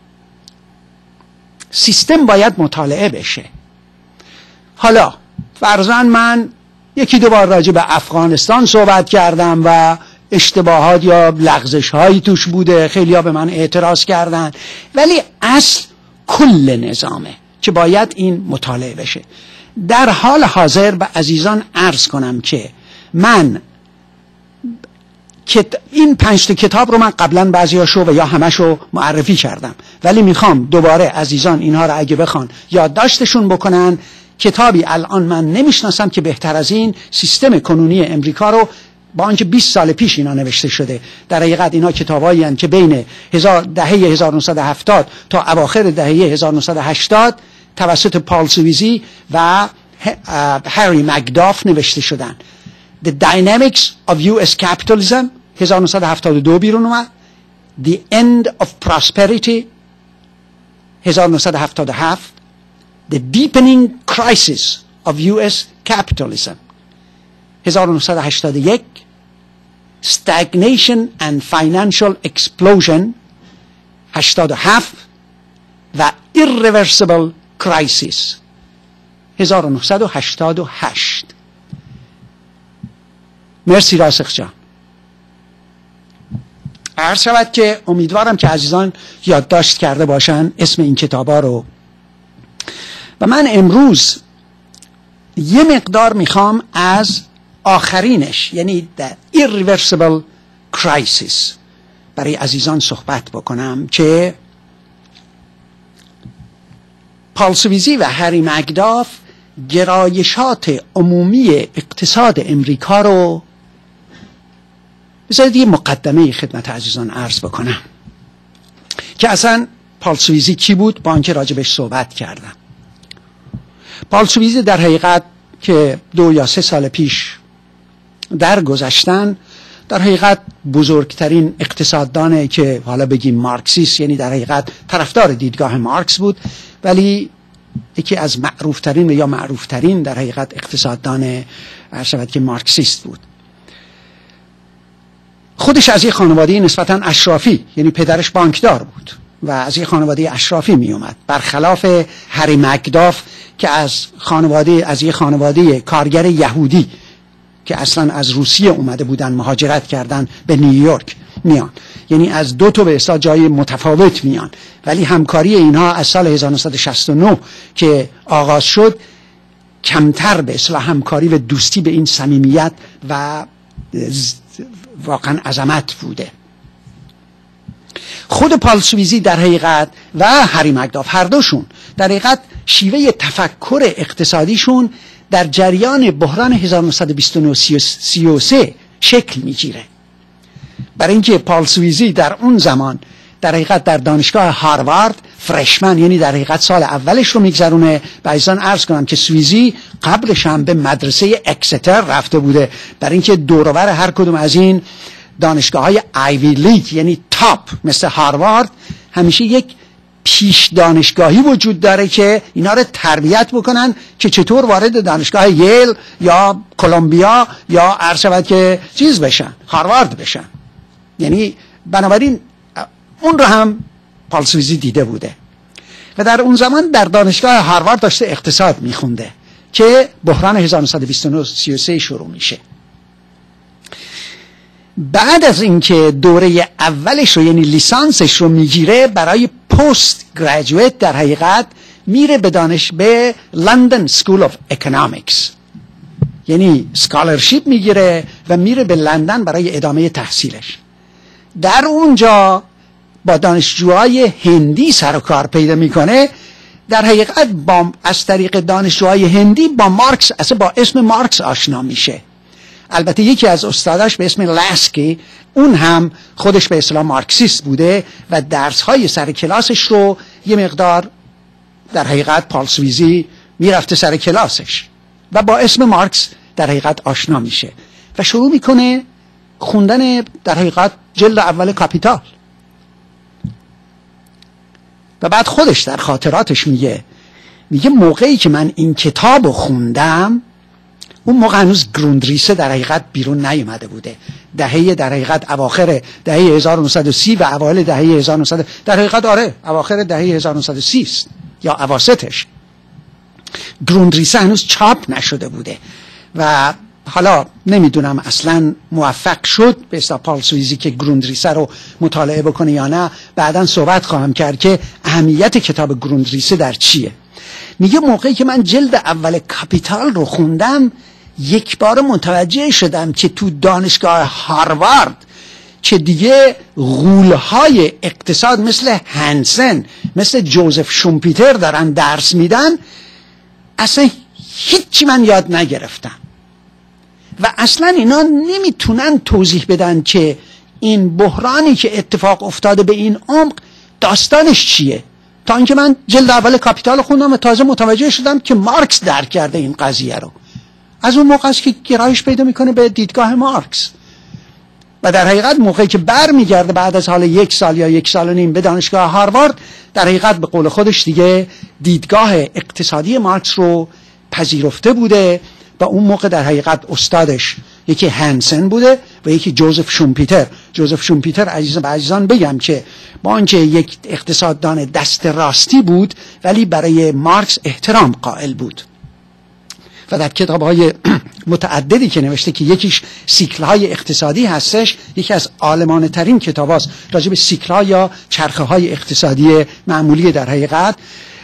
سیستم باید مطالعه بشه. حالا فرضاً من یکی دو بار راجع به افغانستان صحبت کردم و اشتباهات یا لغزش هایی توش بوده، خیلی ها به من اعتراض کردن، ولی اصل کل نظامه که باید این مطالعه بشه. در حال حاضر به عزیزان عرض کنم که من این 5 کتاب رو من قبلا بعضیاشو و یا همشو معرفی کردم، ولی میخوام دوباره عزیزان اینها رو اگه بخوان یادداشتشون بکنن. کتابی الان من نمیشناسم که بهتر از این سیستم کنونی امریکا رو، با آنکه 20 سال پیش اینا نوشته شده، در حقیقت اینا کتابایی هستند که بین دهه 1970 تا اواخر دهه 1980 توسط پال سویزی و هری مکداف نوشته شدن. The Dynamics of US Capitalism 1972 بیرون اومد. The End of Prosperity 1977. The Deepening Crisis of US Capitalism 1981. Stagnation and Financial Explosion 87 و Irreversible Crisis 1988. مرسی راسخ جان. عرض شود که امیدوارم که عزیزان یادداشت کرده باشن اسم این کتابا رو. و من امروز یه مقدار میخوام از آخرینش یعنی The Irreversible Crisis برای عزیزان صحبت بکنم که پال سویزی و هری مکداف گرایشات عمومی اقتصاد امریکا رو بذارید یه مقدمه خدمت عزیزان عرض بکنم که اصلا پال سویزی کی بود، با آنکه راجبش صحبت کردم. پال سویزی در حقیقت که 2 یا 3 سال پیش درگذشتن، در حقیقت بزرگترین اقتصاددانه که حالا بگیم مارکسیست، یعنی در حقیقت طرفدار دیدگاه مارکس بود، ولی یکی از معروفترین یا معروفترین در حقیقت اقتصاددان شود که مارکسیست بود. خودش از یک خانواده نسبتاً اشرافی، یعنی پدرش بانکدار بود و از یک خانواده اشرافی می اومد، برخلاف هری مکداف که از یک خانواده کارگر یهودی که اصلا از روسیه اومده بودن مهاجرت کردن به نیویورک میان، یعنی از دو تا به اصطلاح جای متفاوت میان، ولی همکاری اینها از سال 1969 که آغاز شد کمتر به اصطلاح همکاری و دوستی به این صمیمیت و واقعا عظمت بوده. خود پال سویزی در حقیقت و هری مکداف هر دوشون در حقیقت شیوه تفکر اقتصادیشون در جریان بحران 1929-33 شکل میگیره. برای اینکه پال سویزی در اون زمان در حقیقت در دانشگاه هاروارد فرشمن، یعنی در حقیقت سال اولش رو میگذرونه. بعضیان عرض کنم که سویزی قبلش هم به مدرسه اکستر رفته بوده، برای اینکه دور و بر هر کدوم از این دانشگاه های آیوی لیگ یعنی تاپ مثل هاروارد همیشه یک پیش دانشگاهی وجود داره که اینا رو تربیت بکنن که چطور وارد دانشگاه ییل یا کلمبیا یا عرض شود که چیز بشن، هاروارد بشن. یعنی بنابراین اون رو هم پال سویزی دیده بوده و در اون زمان در دانشگاه هاروارد داشته اقتصاد میخونده که بحران 1929-33 شروع میشه. بعد از اینکه دوره اولش رو یعنی لیسانسش رو میگیره، برای پست گریجویت در حقیقت میره به لندن سکول آف اکونومیکس، یعنی سکالرشیپ میگیره و میره به لندن برای ادامه تحصیلش. در اونجا با دانشجوهای هندی سر و کار پیدا میکنه. در حقیقت از طریق دانشجوهای هندی با مارکس، اصلا با اسم مارکس آشنا میشه. البته یکی از استاداش به اسم لاسکی، اون هم خودش به اصطلاح مارکسیست بوده و درس‌های سر کلاسش رو یه مقدار در حقیقت پال سویزی میرفته سر کلاسش و با اسم مارکس در حقیقت آشنا میشه و شروع میکنه خوندن در حقیقت جلد اول کاپیتال. و بعد خودش در خاطراتش میگه موقعی که من این کتاب رو خوندم، اون موقع هنوز گروندریسه در حقیقت بیرون نیامده بوده، دهه در حقیقت اواخر دهه 1930 و اوایل دهه 1900 در حقیقت اواخر دهه 1930 است یا اواسطش. گروندریسه هنوز چاپ نشده بوده و حالا نمیدونم اصلا موفق شد به اصطلاح پال سویزی که گروندریسه رو مطالعه بکنه یا نه. بعداً صحبت خواهم کرد که اهمیت کتاب گروندریسه در چیه. میگه موقعی که من جلد اول کاپیتال رو خوندم، یک بار متوجه شدم که تو دانشگاه هاروارد که دیگه غولهای اقتصاد مثل هانسن، مثل جوزف شومپیتر دارن درس میدن، اصلا هیچی من یاد نگرفتم و اصلا اینا نمیتونن توضیح بدن که این بحرانی که اتفاق افتاده به این عمق داستانش چیه. تا اینکه من جلد اول کاپیتال خوندم و تازه متوجه شدم که مارکس درک کرده این قضیه رو. از اون موقع است که گرایش پیدا میکنه به دیدگاه مارکس و در حقیقت موقعی که برمیگرده بعد از حالا 1 سال یا 1.5 سال به دانشگاه هاروارد، در حقیقت به قول خودش دیگه دیدگاه اقتصادی مارکس رو پذیرفته بوده و اون موقع در حقیقت استادش یکی هانسن بوده و یکی جوزف شومپیتر. جوزف شومپیتر عزیزان بگم که با آنکه یک اقتصاددان دست راستی بود ولی برای مارکس احترام قائل بود و در کتاب‌های متعددی که نوشته که یکیش سیکل‌های اقتصادی هستش، یکی از عالمانه ترین کتاباست راجع به سیکل‌ها یا چرخه‌های اقتصادی معمولی در حقیقت.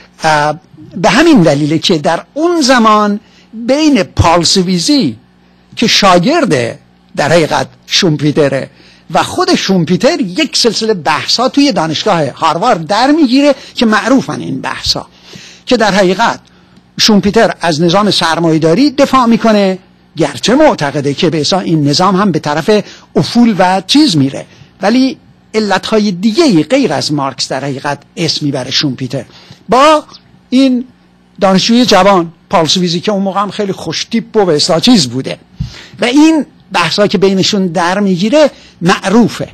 به همین دلیله که در اون زمان بین پال سویزی که شاگرد در حقیقت شومپیتره و خود شومپیتر یک سلسله بحث‌ها توی دانشگاه هاروارد در میگیره که معروفن این بحث‌ها، که در حقیقت شومپیتر از نظام سرمایه‌داری دفاع میکنه، گرچه معتقده که به اصلا این نظام هم به طرف افول و چیز میره، ولی علتهای دیگه غیر از مارکس در حقیقت اسم میبره شومپیتر با این دانشجوی جوان پال سویزی که اون موقع هم خیلی خوشتیپ و به اصطلاح چیز بوده و این بحثا که بینشون در میگیره معروفه.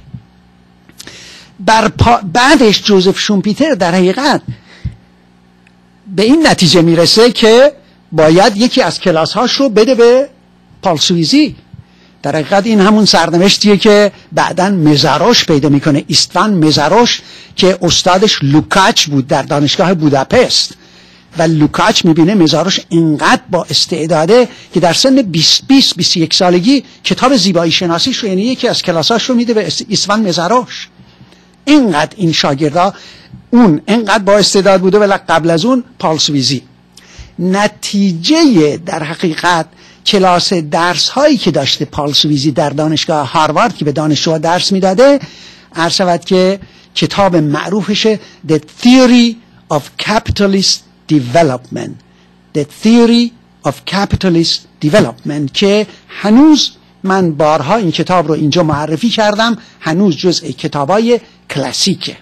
بعدش جوزف شومپیتر در حقیقت به این نتیجه میرسه که باید یکی از کلاس هاش رو بده به پال سویزی. در حقیقت این همون سرنوشتیه که بعداً مزاروش پیدا میکنه، ایستوان مزاروش که استادش لوکاچ بود در دانشگاه بوداپست و لوکاچ میبینه مزاروش اینقدر با استعداده که در سن 21 سالگی کتاب زیبایی شناسیش رو، یعنی یکی از کلاساش رو میده به ایستوان مزاروش. اینقدر این شاگردا اون اینقدر با استعداد بوده. ولی قبل از اون پال سویزی، نتیجه در حقیقت کلاس درس هایی که داشته پال سویزی در دانشگاه هاروارد که به دانشجوها درس میداده، عرض شود که کتاب معروفشه The Theory of Capitalist Development. The Theory of Capitalist Development که هنوز من بارها این کتاب رو اینجا معرفی کردم، هنوز جزء کتابای کلاسیکه.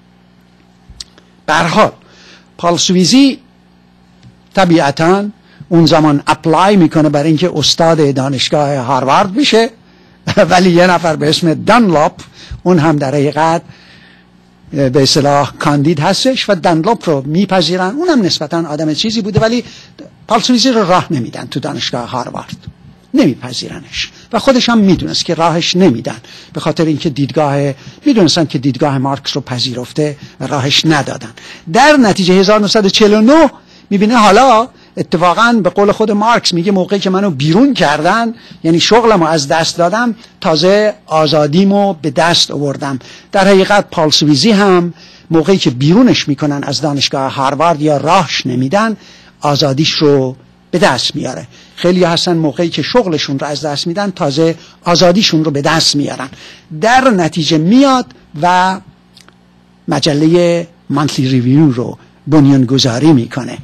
به هر حال پال سویزی طبیعتاً اون زمان اپلای میکنه برای اینکه استاد دانشگاه هاروارد میشه، ولی یه نفر به اسم دانلوپ، اون هم در حقیقت به اصطلاح کاندید هستش و دانلوپ رو میپذیرن. اونم نسبتاً آدم چیزی بوده ولی پال سویزی رو راه نمیدن تو دانشگاه هاروارد، نمیپذیرنش و خودش هم میدونست که راهش نمیدن، به خاطر اینکه میدونستن که دیدگاه مارکس رو پذیرفته و راهش ندادن. در نتیجه 1949 میبینه حالا اتفاقاً به قول خود مارکس میگه موقعی که منو بیرون کردن، یعنی شغلمو از دست دادم، تازه آزادیمو به دست آوردم. در حقیقت پال سویزی هم موقعی که بیرونش میکنن از دانشگاه هاروارد یا راهش نمیدن، آزادیش رو به دست میاره. خیلی هستن موقعی که شغلشون رو از دست میدن تازه آزادیشون رو به دست میارن. در نتیجه میاد و مجله مانتلی ریویو رو بنیانگذاری میکنه.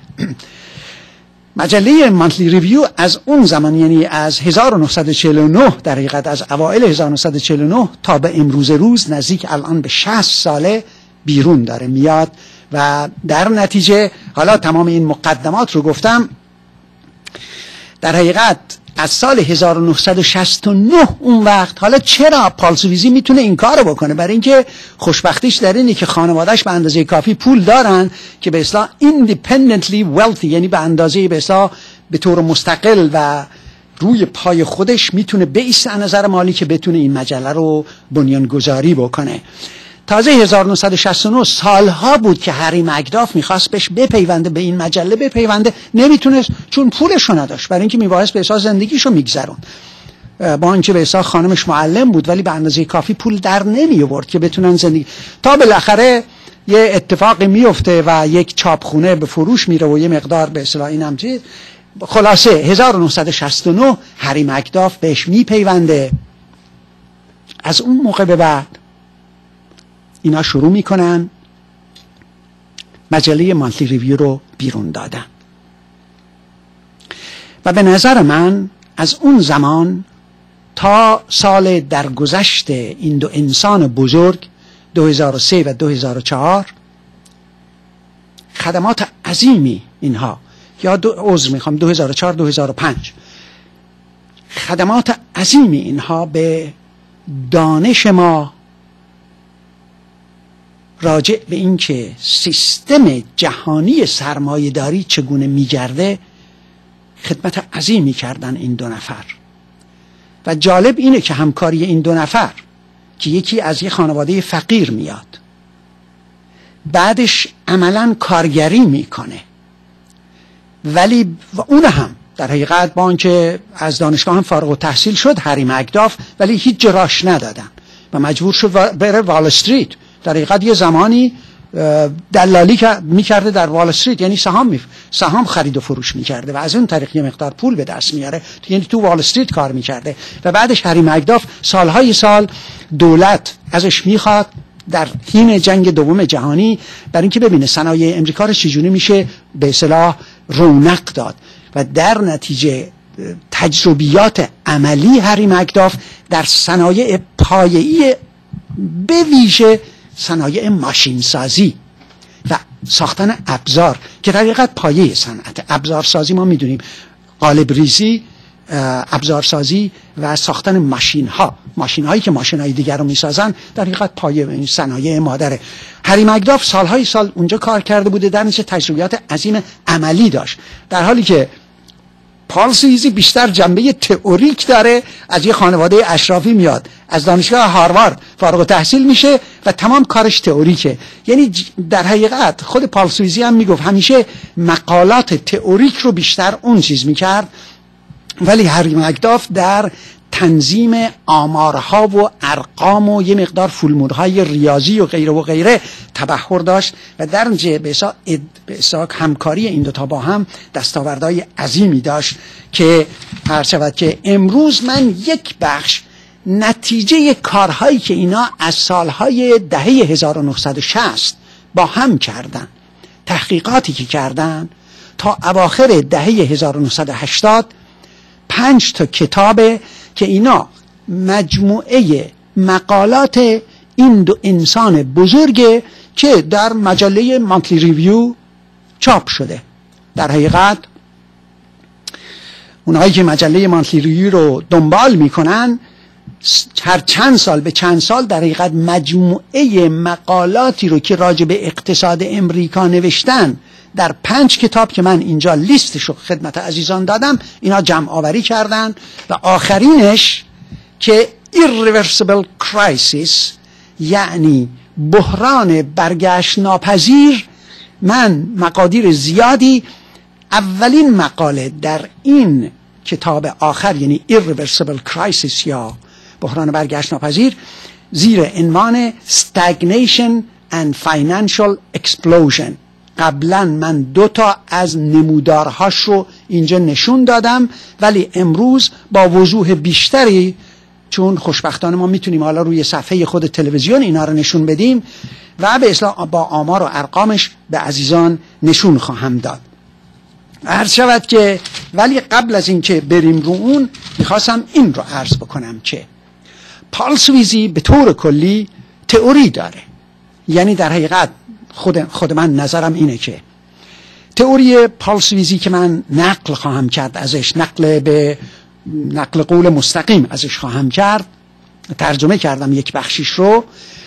مجله مانتلی ریویو از اون زمان، یعنی از 1949 در حقیقت از اوائل 1949 تا به امروز روز نزدیک الان به 60 ساله بیرون داره میاد و در نتیجه حالا تمام این مقدمات رو گفتم. در حقیقت از سال 1969 اون وقت، حالا چرا پال سویزی میتونه این کارو بکنه؟ برای اینکه خوشبختیش در اینه که خانواده‌اش به اندازه کافی پول دارن که به اصطلاح independently wealthy، یعنی به اندازه به اصطلاح به طور مستقل و روی پای خودش میتونه بایسته از نظر مالی که بتونه این مجله رو بنیانگذاری بکنه. تازه 1969 سالها بود که هری مکداف میخواست بهش بپیونده، به این مجله بپیونده، نمیتونست چون پولشو نداشت، برای اینکه میبایست به احساس زندگیشو میگذرون. با اینکه به احساس خانمش معلم بود ولی به اندازه کافی پول در نمی آورد که بتونن زندگی. تا بالاخره یه اتفاقی میفته و یک چاپخونه به فروش میره و یه مقدار به اصطلاح اینم چیز. خلاصه 1969 هری مکداف بهش میپیونده. از اون موقع به بعد اینا شروع میکنن مجله مانتلی ریویو رو بیرون دادن و به نظر من از اون زمان تا سال درگذشت این دو انسان بزرگ 2003 و 2004 خدمات عظیمی اینها، یا 2004 2005 خدمات عظیمی اینها به دانش ما راجع به این که سیستم جهانی سرمایه‌داری چگونه می‌گرده خدمت عظیمی کردن این دو نفر. و جالب اینه که همکاری این دو نفر که یکی از یک خانواده فقیر میاد، بعدش عملاً کارگری میکنه، ولی و اون هم در حقیقت با اینکه از دانشگاه هم فارغ التحصیل شد هری مکداف، ولی هیچ جراش ندادن و مجبور شد بره وال استریت. در حقیقت یه زمانی دلالی میکرده در وال استریت، یعنی سهام خرید و فروش میکرده و از اون طریق یه مقدار پول به دست میاره، یعنی تو وال استریت کار میکرده. و بعدش هری مکداف سالهای سال دولت ازش میخواد در حین جنگ دوم جهانی برای اینکه ببینه صنایع امریکا رو چجوری میشه به اصطلاح رونق داد و در نتیجه تجربیات عملی هری مکداف در صنایع پایه‌ای به ویژه صنایع ماشین سازی و ساختن ابزار که در حقیقت پایه صنعت ابزار سازی، ما میدونیم قالب ریزی، ابزار سازی و ساختن ماشین هایی که ماشین های دیگر رو میسازن در حقیقت پایه این صنایع مادره. هری مکداف سالهای سال اونجا کار کرده بوده، در نتیجه تجربیات عظیم عملی داشت، در حالی که پال سویزی بیشتر جنبه تئوریک داره، از یه خانواده اشرافی میاد، از دانشگاه هاروارد فارغ التحصیل میشه و تمام کارش تئوریکه. یعنی در حقیقت خود پال سویزی هم میگفت همیشه مقالات تئوریک رو بیشتر اون چیز میکرد، ولی هری مکداف در تنظیم آمارها و ارقام و یه مقدار فولمورهای ریاضی و غیره و غیره تبحر داشت و در نتیجه به حساب همکاری این دوتا با هم دستاوردهای عظیمی داشت که هر شود که امروز من یک بخش نتیجه کارهایی که اینا از سالهای دهه 1960 با هم کردن، تحقیقاتی که کردن تا اواخر دهه 1980 5 تا کتابه که اینا مجموعه مقالات این دو انسان بزرگه که در مجله مانتلی ریویو چاپ شده. در حقیقت اونهایی که مجله مانتلی ریویو رو دنبال میکنن هر چند سال به چند سال در حقیقت مجموعه مقالاتی رو که راجع به اقتصاد امریکا نوشتن در 5 کتاب که من اینجا لیستش رو خدمت عزیزان دادم، اینا جمع آوری کردن و آخرینش که irreversible crisis یعنی بحران برگشت ناپذیر، من مقادیر زیادی اولین مقاله در این کتاب آخر یعنی irreversible crisis یا بحران برگشت ناپذیر زیر عنوان stagnation and financial explosion، قبلا من 2 تا از نمودارهاش رو اینجا نشون دادم، ولی امروز با وضوح بیشتری، چون خوشبختانه ما میتونیم حالا روی صفحه خود تلویزیون اینا رو نشون بدیم و به اصطلاح با آمار و ارقامش به عزیزان نشون خواهم داد. عرض شود که ولی قبل از این که بریم رو اون میخواستم این رو عرض بکنم که پال سویزی به طور کلی تئوری داره. یعنی در حقیقت خود من نظرم اینه که تئوری پال سویزی که من نقل خواهم کرد ازش، نقل قول مستقیم ازش خواهم کرد، ترجمه کردم یک بخشیش رو،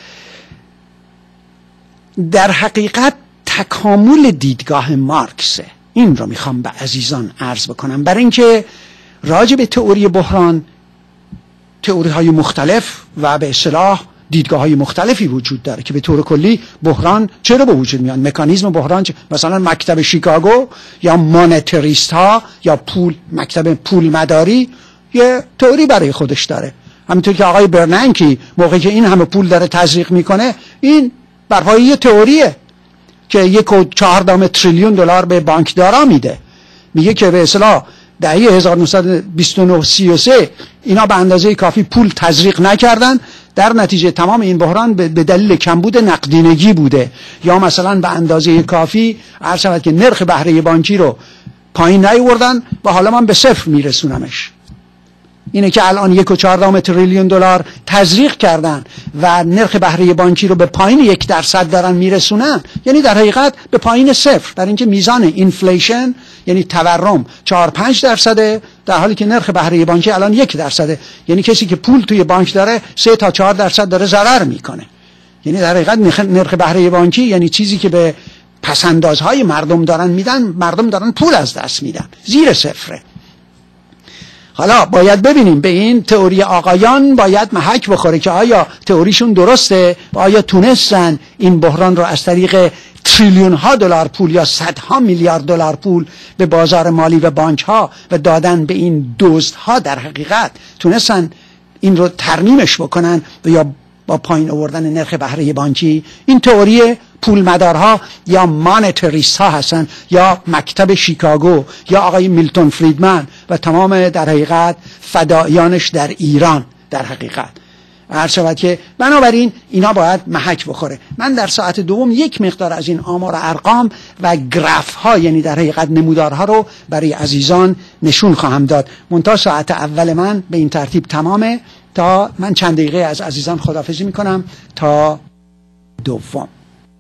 در حقیقت تکامل دیدگاه مارکسه. این رو میخوام به عزیزان عرض بکنم، برای اینکه راجع به تئوری بحران تئوری های مختلف و به اصطلاح دیدگاه های مختلفی وجود داره که به طور کلی بحران چرا به وجود میاد، مکانیزم بحران مثلا مکتب شیکاگو یا مانتریست ها یا مکتب پول مداری یه تئوری برای خودش داره. همینطور که آقای برنانکی موقعی که این همه پول داره تزریق میکنه، این بر پایه یه تئوریه که 1.4 تریلیون دلار به بانکدارا میده، میگه که به اصطلاح دهه 1929-33 اینا به اندازه کافی پول تزریق نکردن، در نتیجه تمام این بحران به دلیل کمبود نقدینگی بوده، یا مثلا به اندازه کافی عرض شود که نرخ بهره بانکی رو پایین نیاوردن و حالا من به 0 میرسونمش. اینه که الان 1.4 تریلیون دلار تزریق کردن و نرخ بهره بانکی رو به پایین 1% دارن میرسونن، یعنی در حقیقت به پایین 0، برای اینکه میزان اینفلیشن یعنی تورم 4-5%، در حالی که نرخ بهره بانکی الان 1%. یعنی کسی که پول توی بانک داره 3 تا 4% داره ضرر میکنه. یعنی در حقیقت نرخ بهره بانکی یعنی چیزی که به پسندازهای مردم دارن میدن، مردم دارن پول از دست میدن، زیر 0. حالا باید ببینیم به این تئوری آقایان باید محک بخوره که آیا تئوریشون درسته و آیا تونستن این بحران رو از طریق تریلیون ها دلار پول یا صدها میلیارد دلار پول به بازار مالی و بانک ها و دادن به این دزدها در حقیقت تونستن این رو ترمیمش بکنن و یا با پایین آوردن نرخ بهره بانکی. این تئوری پولمدارها یا مانتریست ها هستن، یا مکتب شیکاگو یا آقای میلتون فریدمن و تمام در حقیقت فدایانش در ایران. در حقیقت عرض شود که بنابراین اینا باید محک بخوره. من در ساعت دوم یک مقدار از این آمار و ارقام و گراف ها یعنی در حقیقت نمودارها رو برای عزیزان نشون خواهم داد. منتها ساعت اول من به این ترتیب تمامه، تا من چند دقیقه از عزیزان خداحافظی میکنم تا دوم.